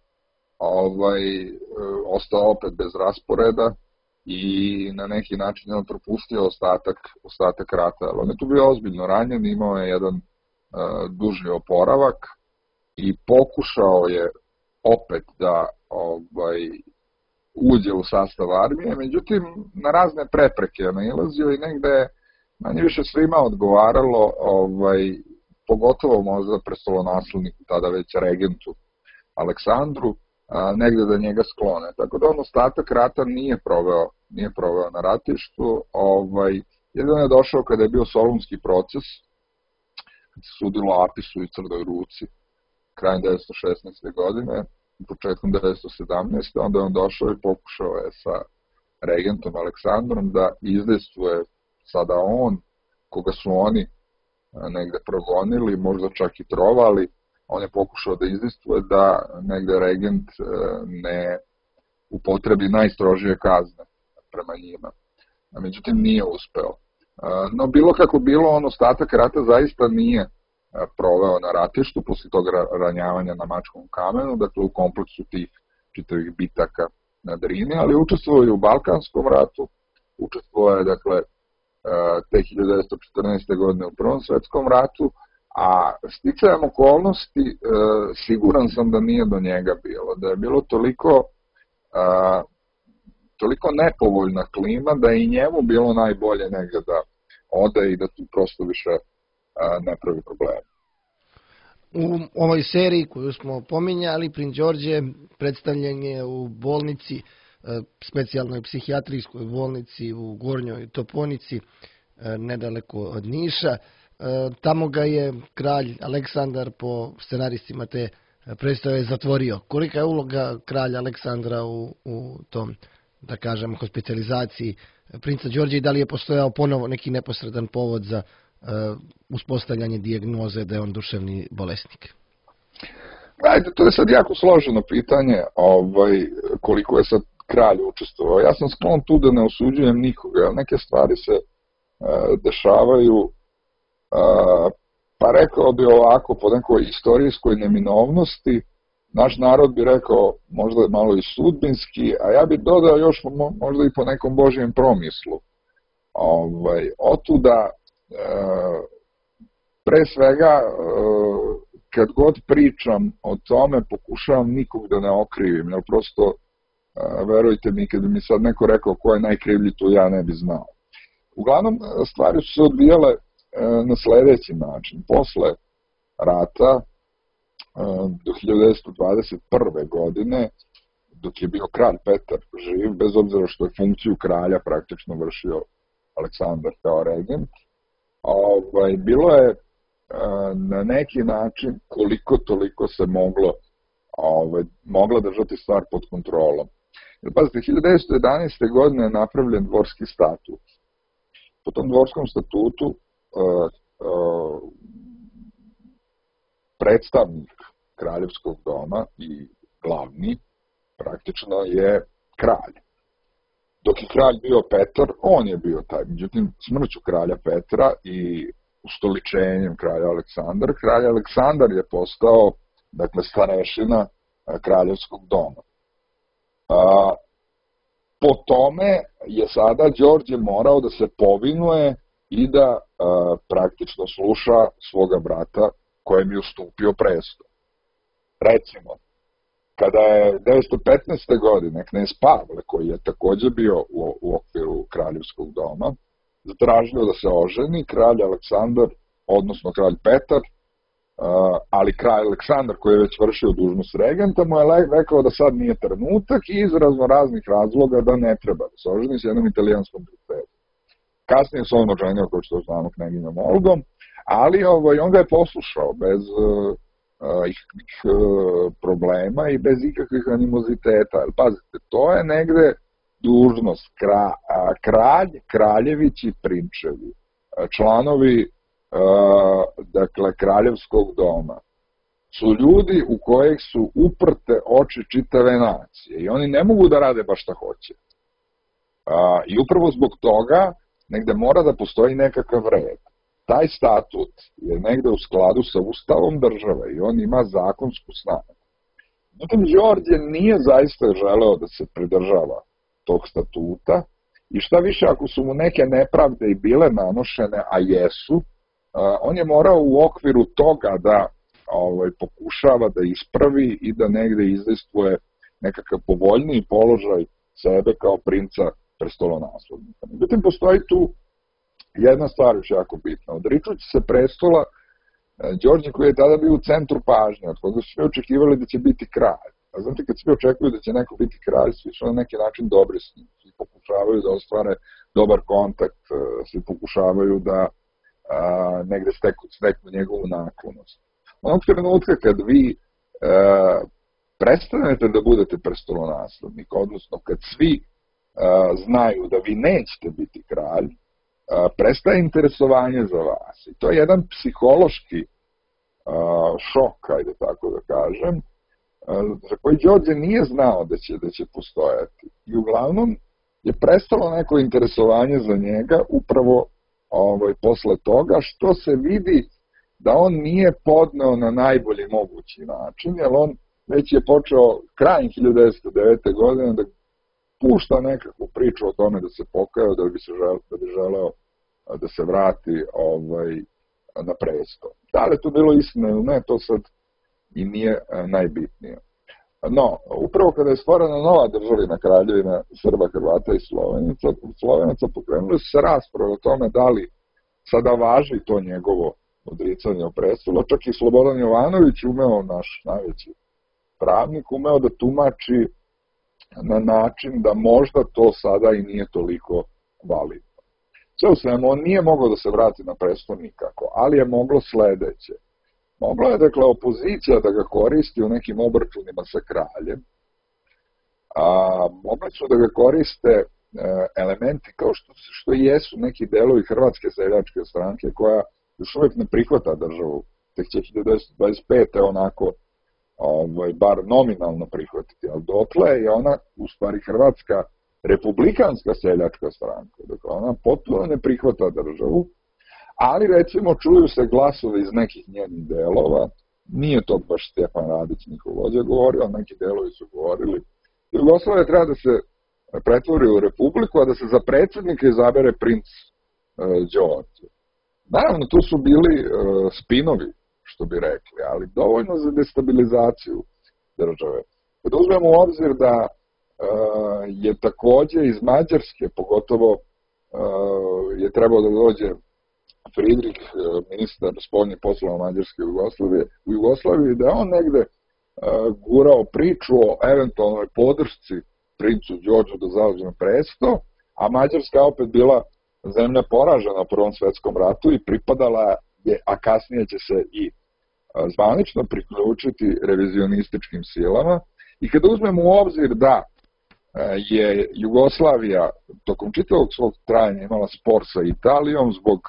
Speaker 2: ostao opet bez rasporeda i na neki način je propustio ostatak rata. On je tu bio ozbiljno ranjen, imao je jedan duži oporavak i pokušao je opet da uđe u sastav armije, međutim na razne prepreke je nailazio i negde manje više svima odgovaralo, pogotovo možda prestolonasledniku, tada već regentu Aleksandru, negde da njega sklone. Tako da on ostatak rata nije proveo na ratištu. Jedino je došao kada je bio Solunski proces, kad se sudilo Apisu i Crnoj Ruci, krajem 1916. godine, početkom 1917. Onda je on došao i pokušao je sa regentom Aleksandrom da izdejstvuje sada on, koga su oni negde progonili, možda čak i trovali, on je pokušao da izdejstvuje da negde regent ne upotrebi najstrožije kazne prema njima. Međutim, nije uspeo. No, bilo kako bilo, on ostatak rata zaista nije proveo na ratištu posle tog ranjavanja na Mačkovom kamenu, dakle u kompleksu tih čitavih bitaka na Drini, ali učestvovao je u Balkanskom ratu, učestvovao je, dakle, te 1914. godine u Prvom svetskom ratu, a sticajem okolnosti siguran sam da nije do njega bilo, da je bilo toliko nepovoljna klima da je i njemu bilo najbolje negde da ode i da tu prosto više ne pravi problema.
Speaker 1: U ovoj seriji koju smo pominjali, princ Đorđe predstavljen je u bolnici, specijalnoj psihijatrijskoj bolnici u Gornjoj Toponici, nedaleko od Niša. Tamo ga je kralj Aleksandar po scenaristima te predstave zatvorio. Kolika je uloga kralja Aleksandra u tom, da kažem, hospitalizaciji princa Đorđe i da li je postojao ponovo neki neposredan povod za uspostavljanje dijagnoze da je on duševni bolesnik?
Speaker 2: Ajde, to je sad jako složeno pitanje, koliko je sad kralj učestvovao. Ja sam sklon tu da ne osuđujem nikoga, jer neke stvari se dešavaju, pa rekao bi ovako, po nekoj istorijskoj neminovnosti, naš narod bi rekao možda malo i sudbinski, a ja bih dodao još možda i po nekom božjem promislu. Otuda, pre svega, kad god pričam o tome, pokušavam nikog da ne okrivim, jer prosto, verujte mi, kad bi mi sad neko rekao ko je najkrivlji, tu ja ne bi znao. Uglavnom, stvari su se odvijale na sledeći način. Posle rata, do 1921. godine, dok je bio kralj Petar živ, bez obzira što je funkciju kralja praktično vršio Aleksandar kao regent, bilo je na neki način koliko toliko se mogla držati stvar pod kontrolom. Jer pazite, 1911. godine je napravljen dvorski statut. Po tom dvorskom statutu predstavnik kraljevskog doma i glavni praktično je kralj. Dok je kralj bio Petar, on je bio taj. Međutim, smrću kralja Petra i ustoličenjem kralja Aleksandra, kralj Aleksandar je postao, dakle, starešina kraljevskog doma. Po tome je sada Đorđe morao da se povinuje i da praktično sluša svoga brata kojem je ustupio presto. Recimo, kada je 1915. godine knez Pavle, koji je takođe bio u okviru kraljevskog doma, zatražio da se oženi, kralj Aleksandar, odnosno kralj Petar, ali kralj Aleksandar koji je već vršio dužnost regenta, mu je rekao da sad nije trenutak i iz raznih razloga da ne treba da se oženi s jednom italijanskom princezom. Kasnije se on oženio, kao što znamo, knjeginjom Olgom, ali on ga je poslušao bez ikakvih problema i bez ikakvih animoziteta. Pazite, to je negde dužnost. Kralj, kraljevići, prinčevi, članovi dakle, kraljevskog doma, su ljudi u kojih su uprte oči čitave nacije i oni ne mogu da rade baš šta hoće. I upravo zbog toga negde mora da postoji nekakav red. Taj statut je negde u skladu sa ustavom države i on ima zakonsku snagu. Međutim, Đorđe nije zaista želeo da se pridržava tog statuta i šta više, ako su mu neke nepravde i bile nanošene, a jesu, on je morao u okviru toga da pokušava da ispravi i da negde izdejstvuje nekakav povoljniji položaj sebe kao princa prestolonaslednika. Međutim, postoji tu jedna stvar još jako bitna. Odričući se prestola, Đorđe koji je tada bio u centru pažnje, od koga su svi očekivali da će biti kralj. A znate, kad svi očekuju da će neko biti kralj, svi su na neki način dobri s njim. Svi pokušavaju da ostvare dobar kontakt, svi pokušavaju da negde steknu njegovu naklonost. Onog trenutka kad vi prestanete da budete prestolonaslednik, odnosno kad svi znaju da vi nećete biti kralj, prestaje interesovanje za vas. I to je jedan psihološki šok, ajde tako da kažem, za koji Đorđe nije znao da će postojati. I uglavnom je prestalo neko interesovanje za njega upravo posle toga, što se vidi da on nije podneo na najbolji mogući način, jer on već je počeo krajem 1909. godine da pušta nekakvu priču o tome da se pokajao, da bi želeo da se vrati na presto. Da li je to bilo istina ili ne, to sad i nije najbitnije. No, upravo kada je stvorena nova državina, kraljevina Srba, Hrvata i Slovenaca, pokrenuli su se rasprave o tome da li sada važi to njegovo odricanje o prestolu. Čak i Slobodan Jovanović naš najveći pravnik, umeo da tumači na način da možda to sada i nije toliko validno. Sve u svemu, on nije mogao da se vrati na prestol nikako, ali je moglo sledeće. Mogla je, dakle, opozicija da ga koristi u nekim obračunima sa kraljem, a mogli su da ga koriste elementi kao što jesu neki delovi Hrvatske seljačke stranke, koja još uvek ne prihvata državu, tek će 1925. onako bar nominalno prihvatiti, ali dotle je ona u stvari Hrvatska republikanska seljačka stranka, dakle ona potpuno ne prihvata državu, ali recimo čuju se glasovi iz nekih njenih delova, nije to baš Stjepan Radić njihov vođa govorio, ali neki delovi su govorili, Jugoslavija treba da se pretvori u republiku, a da se za predsjednika izabere princ Đorđe. Naravno, tu su bili spinovi, što bi rekli, ali dovoljno za destabilizaciju države. Kada uzmemo u obzir da je takođe iz Mađarske, pogotovo je trebao da dođe Friedrich, ministar spoljnih poslova Mađarske u Jugoslaviji, da je on negde gurao priču o eventualnoj podršci princu Đorđu da zauzme presto, a Mađarska opet bila zemlja poražena u Prvom svetskom ratu i pripadala je, a kasnije će se i zvanično priključiti revizionističkim silama. I kada uzmemo u obzir da je Jugoslavija tokom čitavog svog trajanja imala spor sa Italijom zbog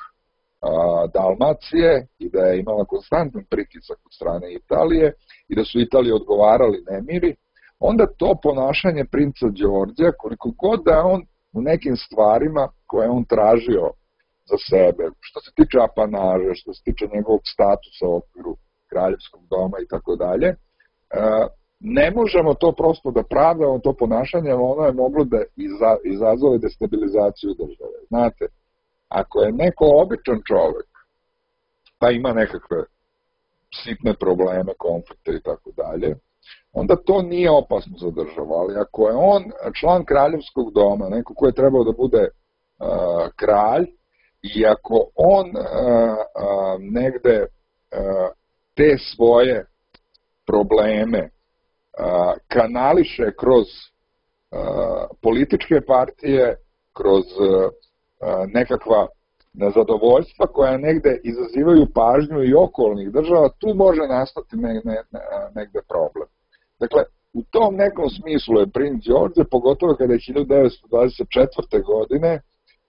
Speaker 2: Dalmacije i da je imala konstantan pritisak od strane Italije i da su Italiji odgovarali nemiri, onda to ponašanje princa Đorđa, koliko god da on u nekim stvarima koje on tražio za sebe, što se tiče apanaže, što se tiče njegovog statusa u okviru kraljevskog doma i tako dalje, ne možemo to prosto da pravdamo to ponašanje, ono je moglo da izazove destabilizaciju države. Znate, ako je neko običan čovek, pa ima nekakve sitne probleme, konflikte i tako dalje, onda to nije opasno za državu, ali ako je on član kraljevskog doma, neko ko je trebao da bude kralj, i ako on negde te svoje probleme kanališe kroz političke partije, kroz nekakva nezadovoljstva koja negde izazivaju pažnju i okolnih država, tu može nastati negde problem. Dakle, u tom nekom smislu je princ Đorđe, pogotovo kada je 1924. godine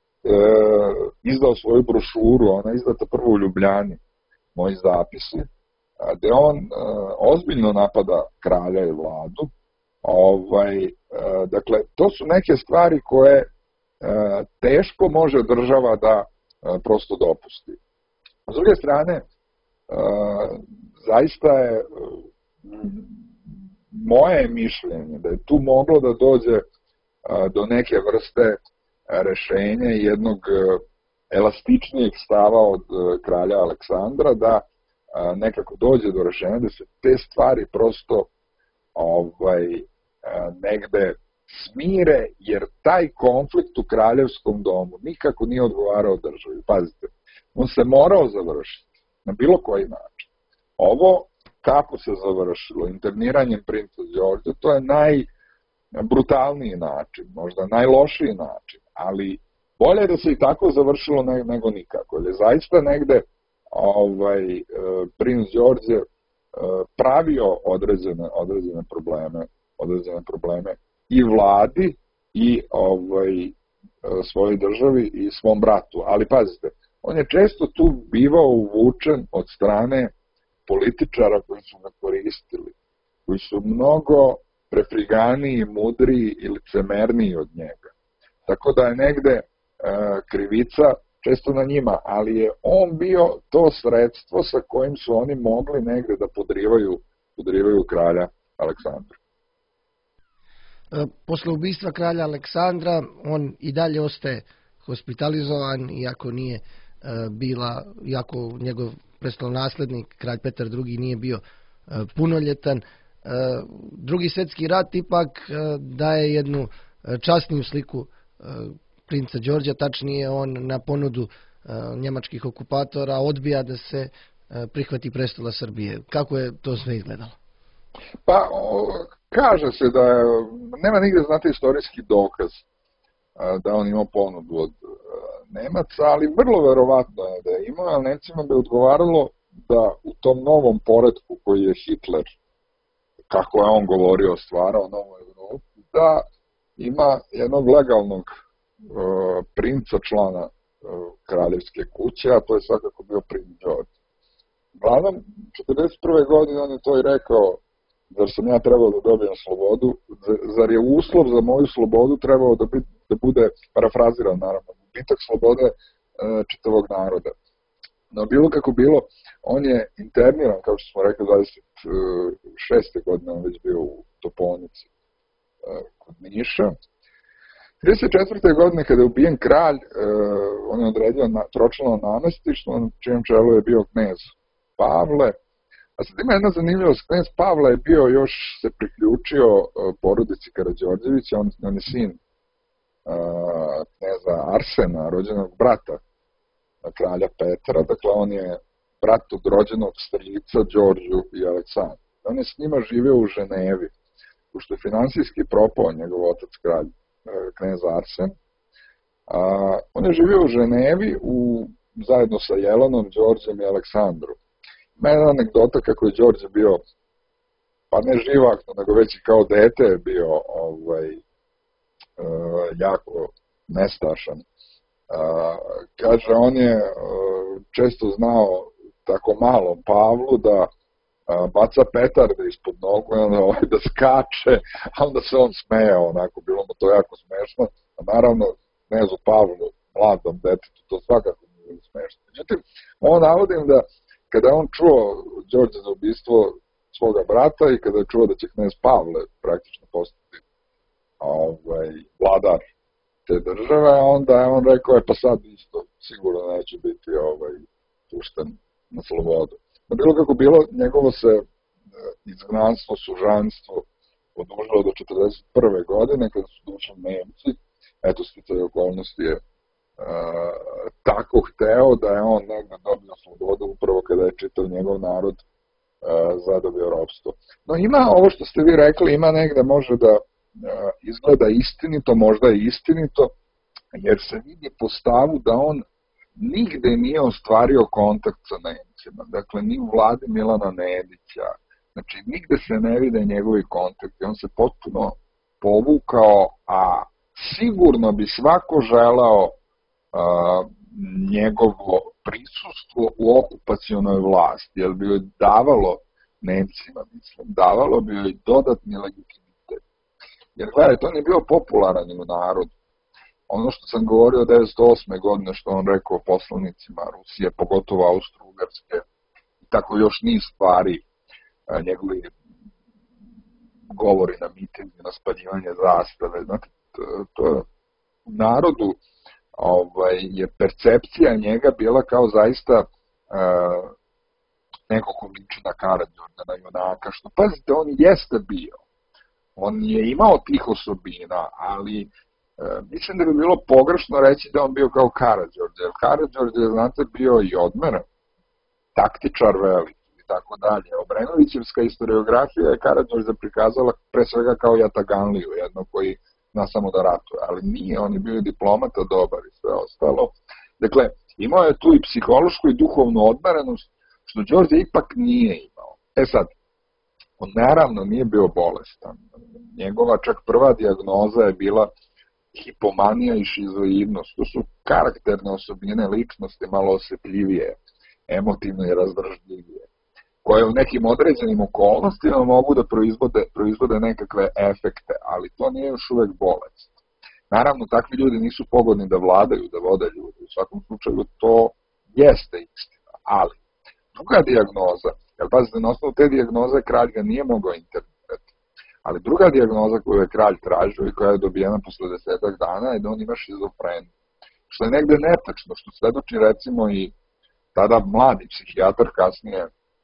Speaker 2: izdao svoju brošuru, ona je izdata prvo u Ljubljani, moji zapisi, gde on ozbiljno napada kralja i vladu. Dakle, to su neke stvari koje teško može država da prosto dopusti. S druge strane, zaista je moje mišljenje da je tu moglo da dođe do neke vrste rešenja i jednog elastičnijeg stava od kralja Aleksandra, da nekako dođe do rešenja da se te stvari prosto negde smire, jer taj konflikt u kraljevskom domu nikako nije odgovarao državi. Pazite, on se morao završiti na bilo koji način. Ovo, kako se završilo, interniranjem princa Đorđa, to je najbrutalniji način, možda najlošiji način, ali bolje da se i tako završilo nego nikako, jer je zaista negde princ Đorđe pravio određene probleme i vladi i svojoj državi i svom bratu. Ali pazite, on je često tu bivao uvučen od strane političara koji su ga koristili, koji su mnogo prefriganiji, mudriji i licemerniji od njega. Tako da je negde krivica često na njima, ali je on bio to sredstvo sa kojim su oni mogli negde da podrivaju kralja Aleksandra.
Speaker 1: Posle ubistva kralja Aleksandra on i dalje ostaje hospitalizovan, iako njegov prestolonaslednik, kralj Petar II, nije bio punoljetan. Drugi svjetski rat ipak daje jednu časniju sliku princa Đorđa, tačnije on na ponudu njemačkih okupatora odbija da se prihvati prestola Srbije. Kako je to sve izgledalo?
Speaker 2: Pa, kaže se da nema nigde, znate, istorijski dokaz da on imao ponudu od Nemaca, ali vrlo verovatno je da je imao, ali Nemcima bi odgovaralo da u tom novom poretku koji je Hitler, kako je on govorio, stvarao novu Evropu, da ima jednog legalnog princa, člana kraljevske kuće, a to je svakako bio princ Đorđe. Uglavnom, 1941. godine on je to i rekao zar sam ja trebao da dobijem slobodu, zar je uslov za moju slobodu trebao da bude, parafraziran naravno, gubitak slobode čitavog naroda. No bilo kako bilo, on je interniran, kao što smo rekli, 26. godine, on već bio u Topolnici kod Niša. 34. godine kada je ubijen kralj, on je odredio tročlano namestištvo, na čijem čelu je bio knez Pavle. A sad ima jedna zanimljivost, knez Pavle je bio još se priključio porodici Karađorđevića, on je sin kneza Arsena, rođenog brata kralja Petra, dakle on je brat od rođenog strica Đorđu i Aleksandru. On je s njima živio u Ženevi, pošto je finansijski propao njegov otac kralj, knez Arsen. On je živio u Ženevi zajedno sa Jelenom, Đorđem i Aleksandrom. Ima jedna anegdota kako je Đorđe bio, pa ne živahno, nego već i kao dete je bio jako nestašan. Kaže, on je često znao tako malom Pavlu da baca petarde ispod nogu i onda da skače, a onda se on smejao, onako, bilo mu to jako smešno. A naravno, knezu Pavlu, mladom detetu, to svakako nije bilo smešno. Međutim, on navodim da kada je on čuo Đorđe za ubistvo svoga brata i kada je čuo da će knez Pavle praktično postati vladar te države, onda je on rekao, pa sad isto sigurno neće biti pušten na slobodu. No bilo kako bilo, njegovo se izgnanstvo, sužanstvo odužilo do 41. godine, kada su došli Nemci. Eto, sticaj okolnosti je tako hteo da je on negde dobio slobodu upravo kada je čitav njegov narod zadobio ropstvo. No ima ovo što ste vi rekli, ima negde može da izgleda istinito, možda je istinito, jer se vidi po stavu da on nigde nije ostvario kontakt sa Nemcima. Dakle, ni u vladi Milana Nedića. Znači, nigde se ne vide njegovi kontakti. On se potpuno povukao, a sigurno bi svako želao njegovo prisustvo u okupacionoj vlasti, jer bi joj davalo Nemcima, mislim, davalo bi joj dodatni legitimitet. Jer gledajte, on je bio popularan u narodu. Ono što sam govorio 1908. godine, što on rekao poslanicima Rusije, pogotovo Austro-Ugarske, i tako još niz stvari, njegovi govori na mitingu, na spaljivanje zastave, znate, to je u narodu je percepcija njega bila kao zaista nekog ko liči na Karađorđa, na junaka, što pazite, on jeste bio. On je imao tih osobina, ali mislim da bi bilo pogrešno reći da on bio kao Karađorđe, jer Karađorđe je, znate, bio i odmeran, taktičar veliki i tako dalje. Obrenovićevska historiografija je Karađorđe prikazala pre svega kao Jataganliju, jedno koji zna samo da ratuje, ali nije, on je bio diplomata dobar i sve ostalo. Dakle, imao je tu i psihološku i duhovnu odmerenost, što Đorđe ipak nije imao. Sad, on naravno nije bio bolestan. Njegova čak prva dijagnoza je bila hipomanija i šizoidnost. To su karakterne osobine ličnosti, malo osjetljivije, emotivno i razdržljivije, koje u nekim određenim okolnostima mogu da proizvode nekakve efekte, ali to nije još uvek bolest. Naravno, takvi ljudi nisu pogodni da vladaju, da vode ljudi. U svakom slučaju to jeste istina, ali druga dijagnoza, jer pazite, na osnovu te dijagnoze kralj ga nije mogao internirati, ali druga dijagnoza koju je kralj tražio i koja je dobijena posle 10 dana je da on ima šizofreniju. Što je negde netačno, što svedoči recimo i tada mladi psihijatar, kasnije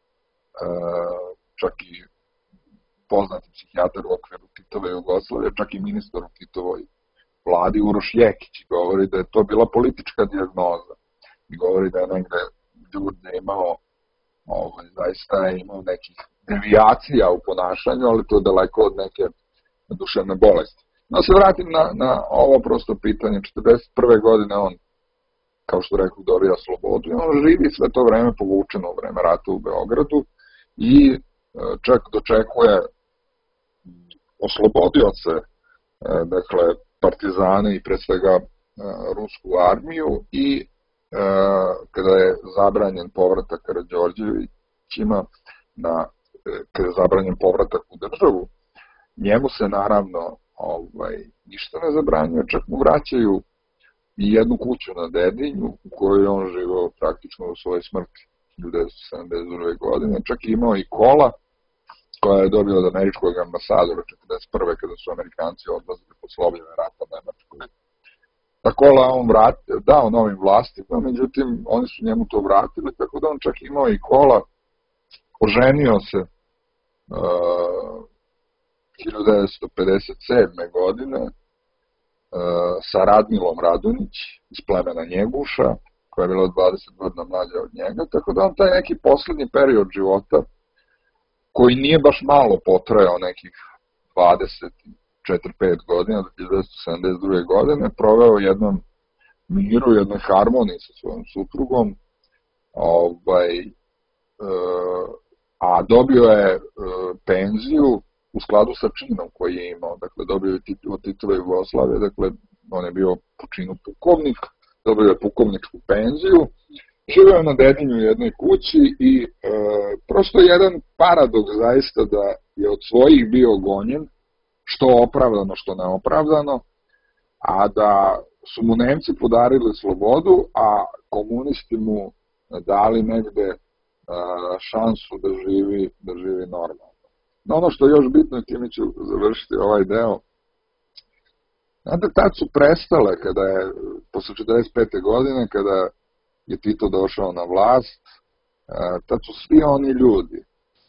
Speaker 2: čak i poznati psihijatar u okviru Titove Jugoslavije, čak i ministar u Titovoj vladi Uroš Jekić, govori da je to bila politička dijagnoza i govori da je negde Đurđe imao zaista je imao nekih devijacija u ponašanju, ali to je daleko od neke duševne bolesti. No se vratim na ovo prosto pitanje. 41. godine on, kao što rekao, dobija slobodu i on živi sve to vreme povučeno u vreme rata u Beogradu i čak dočekuje oslobodioce, dakle partizane i pre svega rusku armiju i kada je zabranjen povratak Karađorđevićima na kada je zabranjen povratak u državu, njemu se naravno ništa ne zabranjuje, čak mu vraćaju i jednu kuću na Dedinju u kojoj on živao praktično u svojoj smrti 1972. godine. Čak je imao i kola koja je dobila od američkog ambasadora 1941. kada su Amerikanci odlazili po slovljene rata Nemačkoj. Ta kola on dao novim vlastima, međutim oni su njemu to vratili, tako da on čak imao i kola. Oženio se 1957. godine sa Radmilom Radonjić iz plemena Njeguša, koja je bila 20 godina mlađa od njega, tako da on taj neki poslednji period života, koji nije baš malo potrajao, nekih 24-5 godina, do 1972. godine, proveo u jednom miru, jednoj harmoniji sa svojom suprugom, a dobio je penziju u skladu sa činom koji je imao, dakle dobio je od titula Jugoslavije, dakle on je bio po činu pukovnik, dobio je pukovničku penziju, živeo na Dedinju u jednoj kući i prosto jedan paradoks zaista da je od svojih bio gonjen, što opravdano, što neopravdano, a da su mu Nemci podarili slobodu, a komunisti mu dali negde šansu da živi normalno. No, ono što je još bitno, time ću završiti ovaj deo, znate, tad su prestale, posle 45. godine, kada je Tito došao na vlast, tad su svi oni ljudi,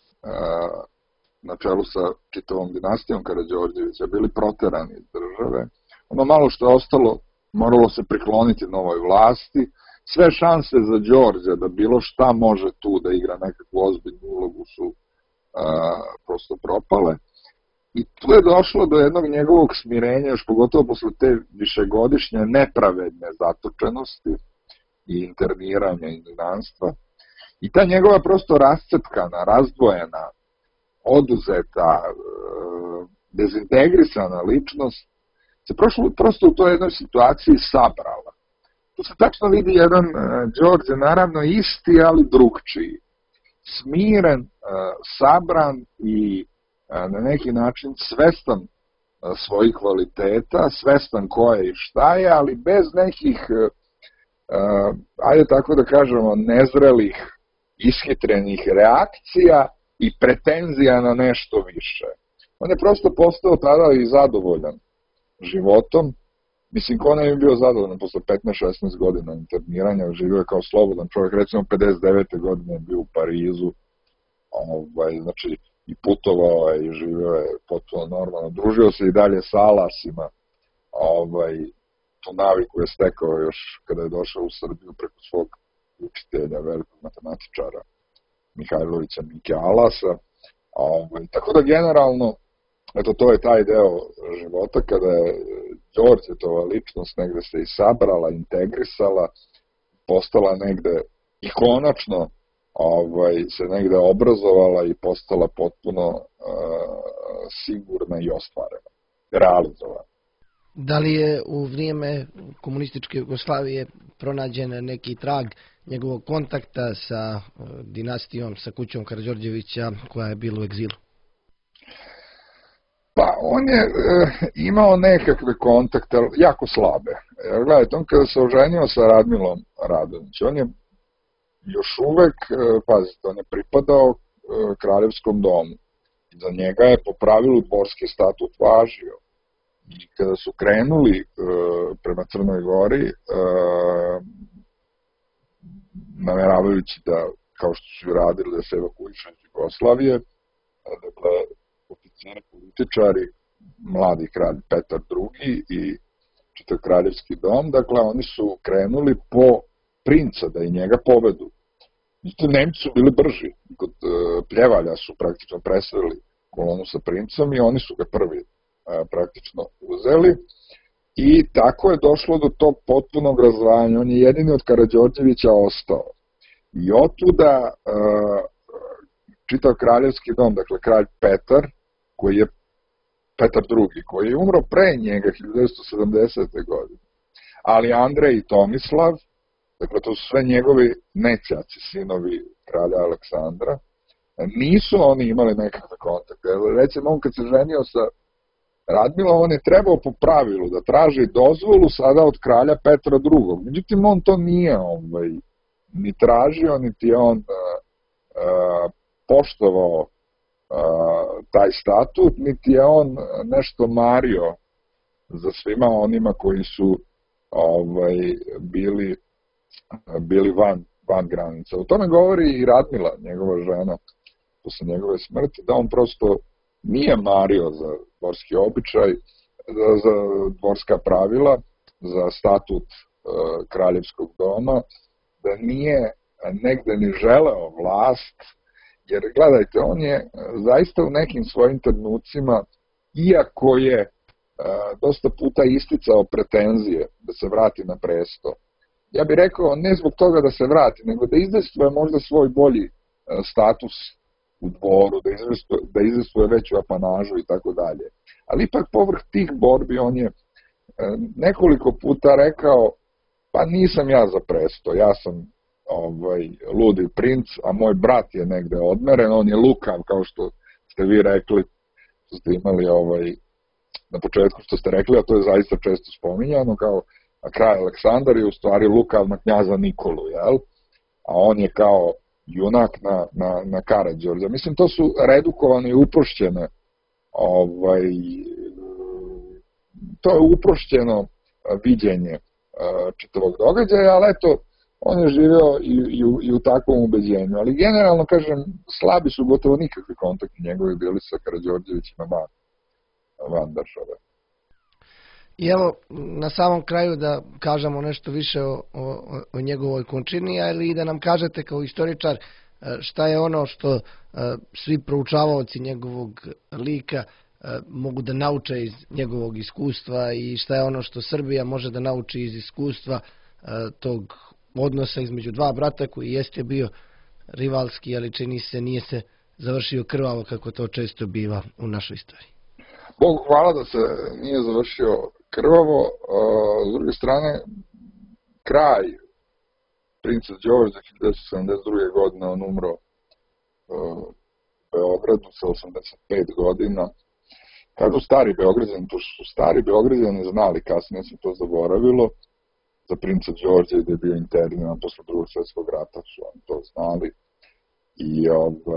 Speaker 2: na čelu sa čitavom dinastijom Karađorđevića, bili proterani iz države. Ono malo što je ostalo, moralo se prikloniti novoj vlasti. Sve šanse za Đorđa da bilo šta može tu da igra nekakvu ozbiljnu ulogu su prosto propale. I tu je došlo do jednog njegovog smirenja, još pogotovo posle te višegodišnje nepravedne zatočenosti i interniranja indanstva. I ta njegova prosto rascepkana, razdvojena, oduzeta, dezintegrisana ličnost se prosto u toj jednoj situaciji sabrala. Tu se tačno vidi jedan Đorđe, naravno isti, ali drugčiji. Smiren, sabran i na neki način svestan svojih kvaliteta, svestan ko je i šta je, ali bez nekih, ajde tako da kažemo, nezrelih, ishitrenih reakcija i pretenzija na nešto više. On je prosto postao tada i zadovoljan životom. Mislim, ko ne bi bio zadovoljan posle 15-16 godina interniranja, živio je kao slobodan čovjek, recimo 59. godine je bio u Parizu, znači i putovao je i živio je potpuno normalno, družio se i dalje sa Alasima, tu naviku je stekao još kada je došao u Srbiju preko svog učitelja, velikog matematičara Mihajlovića Mike Alasa, tako da generalno, eto, to je taj deo života kada je Đorđetova ličnost negde se i sabrala, integrisala, postala negde i konačno se negde obrazovala i postala potpuno sigurna i ostvarena, realizovana.
Speaker 1: Da li je u vrijeme komunističke Jugoslavije pronađen neki trag njegovog kontakta sa dinastijom, sa kućom Karađorđevića koja je bila u egzilu?
Speaker 2: Pa, on je imao nekakve kontakte, jako slabe. Gledajte, on kada se oženio sa Radmilom Radonjić, on je još uvek, pazite, on je pripadao kraljevskom domu. Za njega je po pravilu dvorski statut važio. I kada su krenuli prema Crnoj Gori, nameravajući da, kao što su radili, da se evakuišu iz Jugoslavije, dakle, oficiri, političari, mladi kralj Petar II i čitav kraljevski dom, dakle, oni su krenuli po princa, da i njega povedu. Nemci su bili brži. Kod Pljevalja su praktično presreli kolonu sa princem i oni su ga prvi praktično uzeli. I tako je došlo do tog potpunog razdvajanja. On je jedini od Karađorđevića ostao. I otuda čitav kraljevski dom, dakle kralj Petar, koji je Petar II, koji je umro pre njega 1970. godine. Ali Andrej i Tomislav, dakle to su sve njegovi nećaci, sinovi kralja Aleksandra, nisu oni imali nekakve kontakte. Recimo, on kad se ženio sa Radmilom, on je trebao po pravilu da traži dozvolu sada od kralja Petra II. Međutim, on to nije ni tražio, niti je on poštovao taj statut, niti je on nešto mario za svima onima koji su bili van granica. U tome govori i Radmila, njegova žena, posle njegove smrti, da on prosto nije mario za dvorski običaj, za dvorska pravila, za statut kraljevskog doma, da nije negde ni želeo vlast, jer gledajte, on je zaista u nekim svojim trenucima, iako je dosta puta isticao pretenzije da se vrati na presto, ja bih rekao ne zbog toga da se vrati, nego da izdejstvuje možda svoj bolji status u dvoru, da izdejstvuje veću apanažu i tako dalje. Ali ipak povrh tih borbi on je nekoliko puta rekao, pa nisam ja za presto, ja sam ludi princ, a moj brat je negde odmeren, on je lukav, kao što ste vi rekli, što ste imali na početku što ste rekli, a to je zaista često spominjano, kao kralj Aleksandar je u stvari lukav na knjaza Nikolu, jel? A on je kao junak na Karađorđa. Mislim, to su redukovane i uprošćene to je uprošćeno viđenje čitavog događaja, ali eto, on je živeo i u takvom ubeđenju. Ali generalno, kažem, slabi su gotovo nikakvi kontakti njegovi bili sa Karađorđevićima van države.
Speaker 1: I evo, na samom kraju da kažemo nešto više o njegovoj končini, ali i da nam kažete kao istoričar šta je ono što svi proučavaoci njegovog lika mogu da nauče iz njegovog iskustva i šta je ono što Srbija može da nauči iz iskustva tog odnosa između dva brata koji jeste bio rivalski, ali čini se nije se završio krvavo kako to često biva u našoj istoriji.
Speaker 2: Bogu hvala da se nije završio krvavo. S druge strane, kraj princa Đorđa 1972. godine on umro u Beogradu sa 85 godina. Kažu stari Beograđani, to što su stari Beograđani znali, kasnije se to zaboravilo, za princa Đorđa da je bio interniran posle Drugog svjetskog rata, su oni to znali. I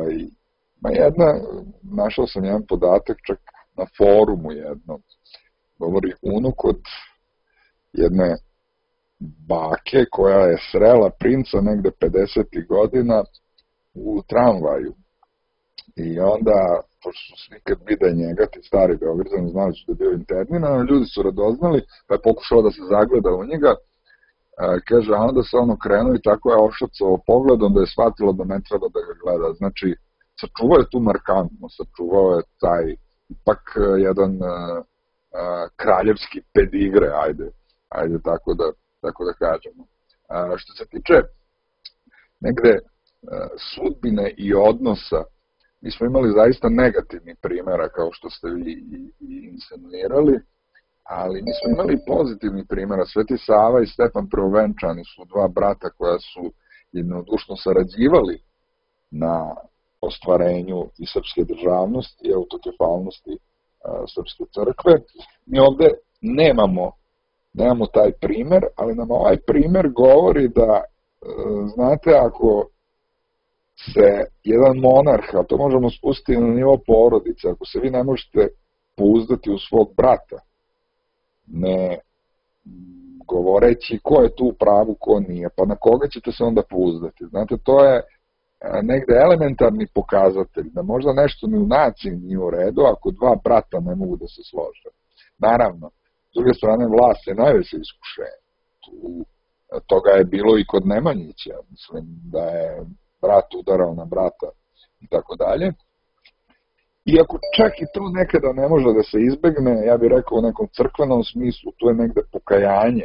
Speaker 2: našao sam jedan podatak čak na forumu jednom, govori unuk od jedne bake koja je srela princa negde 50. godina u tramvaju. I onda, pošto su svi kad vide njega, ti stari Beograđani znali su da je bio interniran, ljudi su radoznali, pa je pokušao da se zagleda u njega, kaže, a onda se on okrenuo i tako je ošacao pogledom da je shvatilo da ne treba da ga gleda. Znači, sačuvao je tu markantnost, sačuvao je taj ipak jedan kraljevski pedigre, ajde tako da kažemo. Što se tiče negde sudbine i odnosa, mi smo imali zaista negativni primjera, kao što ste vi i insinuirali, ali mi smo imali pozitivni primjera. Sveti Sava i Stefan Prvovenčani su dva brata koja su jednodušno sarađivali na ostvarenju i srpske državnosti i autokefalnosti srpske crkve. Mi ovde nemamo taj primer, ali nam ovaj primer govori da, znate, ako se jedan monarh, a to možemo spustiti na nivo porodice, ako se vi ne možete pouzdati u svog brata, ne govoreći ko je tu u pravu, ko nije, pa na koga ćete se onda pouzdati? Znate, to je negde elementarni pokazatelj da možda nešto ni u naciji nije u redu ako dva brata ne mogu da se slože. Naravno, s druge strane, vlast je najveće iskušenje. Toga je bilo i kod Nemanjića, mislim da je brat udarao na brata i tako dalje. Iako čak i to nekada ne može da se izbegne, ja bih rekao u nekom crkvenom smislu, tu je negde pokajanje,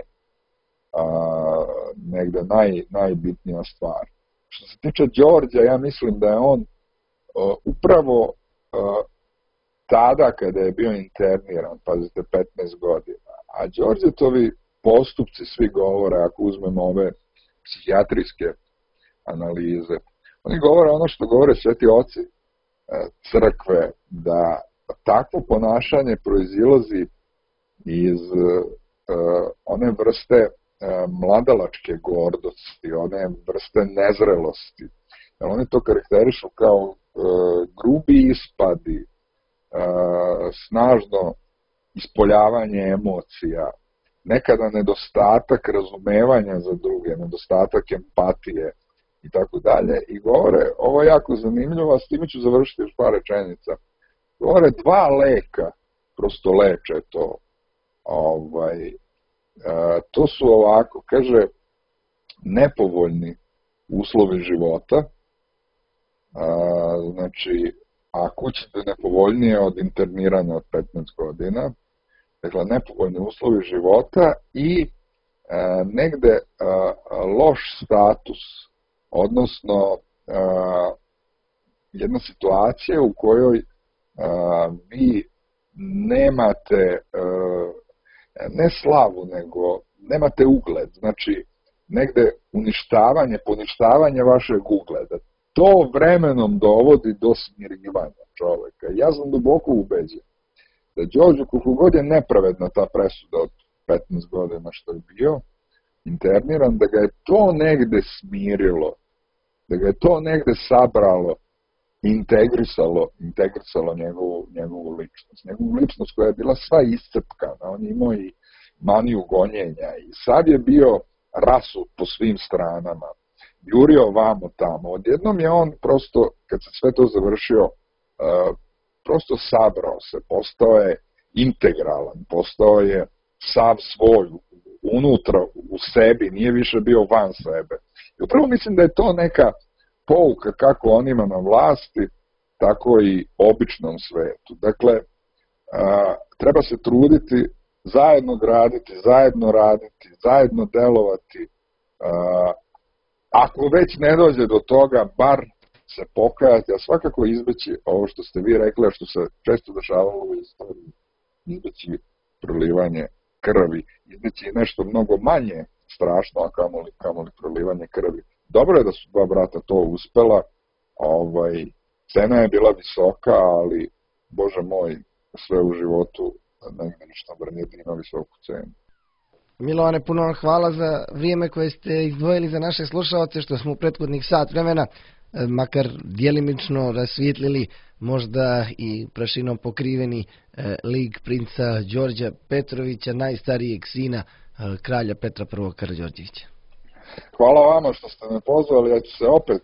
Speaker 2: negde najbitnija stvar. Što se tiče Đorđa, ja mislim da je on upravo tada kada je bio interniran, pazite, 15 godina, a Đorđetovi postupci svi govore, ako uzmemo ove psihijatrijske analize, Oni govore ono što govore sveti oci crkve, da takvo ponašanje proizilazi iz one vrste mladalačke gordosti, one vrste nezrelosti. Oni to karakterišu kao grubi ispadi, snažno ispoljavanje emocija, nekada nedostatak razumevanja za druge, nedostatak empatije i tako dalje. I govore, ovo je jako zanimljivo, a s time ću završiti još par rečenica. Govore, dva leka prosto leče to. To su ovako, kaže, nepovoljni uslovi života, znači, a kućite nepovoljnije od interniranja od 15 godina, dakle, nepovoljni uslovi života i negde loš status, odnosno jedna situacija u kojoj vi nemate ne slavu, nego nemate ugled, znači negde poništavanje vašeg ugleda. To vremenom dovodi do smirivanja čoveka. Ja sam duboko ubeđen da Đorđe, koliko god je nepravedna ta presuda od 15 godina što je bio interniran, da ga je to negde smirilo, da ga je to negde sabralo, integrisalo njegovu ličnost. Njegovu ličnost koja je bila sva iscrpkana, on je imao i maniju gonjenja i sad je bio rasut po svim stranama, jurio vamo tamo. Odjednom je on prosto, kad se sve to završio, prosto sabrao se, postao je integralan, postao je sav svoj, unutra u sebi, nije više bio van sebe. I upravo mislim da je to neka pouka kako on ima na vlasti, tako i običnom svetu. Dakle, treba se truditi, zajedno graditi, zajedno raditi, zajedno delovati. Ako već ne dođe do toga, bar se pokajati, a svakako izbeći ovo što ste vi rekli, a što se često dešavalo u istoriji, izbeći prolivanje krvi, izbeći nešto mnogo manje strašno, a kamoli prolivanje krvi. Dobro je da su dva brata to uspela, cena je bila visoka, ali, Bože moj, sve u životu negdje ništa vrnijeti ima visoku cenu.
Speaker 1: Milovane, puno vam hvala za vrijeme koje ste izdvojili za naše slušalce, što smo u prethodnih sat vremena, makar djelimično rasvijetlili, možda i prašinom pokriveni lik princa Đorđa Petrovića, najstarijeg sina kralja Petra I. Karađorđevića.
Speaker 2: Hvala vama što ste me pozvali, ja ću se opet,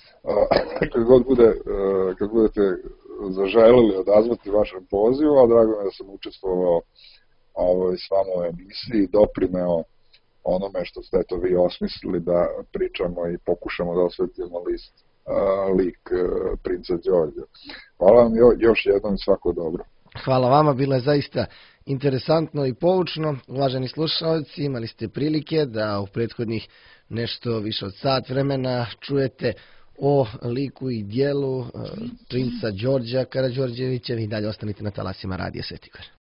Speaker 2: kad budete zaželili odazvati vašem pozivu, a drago je da sam učestvovao s vama u emisiji i doprineo onome što ste to vi osmislili da pričamo i pokušamo da osvetimo lik princa Đorđa. Hvala vam još jednom i svako dobro.
Speaker 1: Hvala vama, bilo je zaista interesantno i poučno. Uvaženi slušalci, imali ste prilike da u prethodnih nešto više od sat vremena čujete o liku i dijelu princa Đorđa Karađorđevića. Vi dalje ostanite na talasima Radija Svetigor.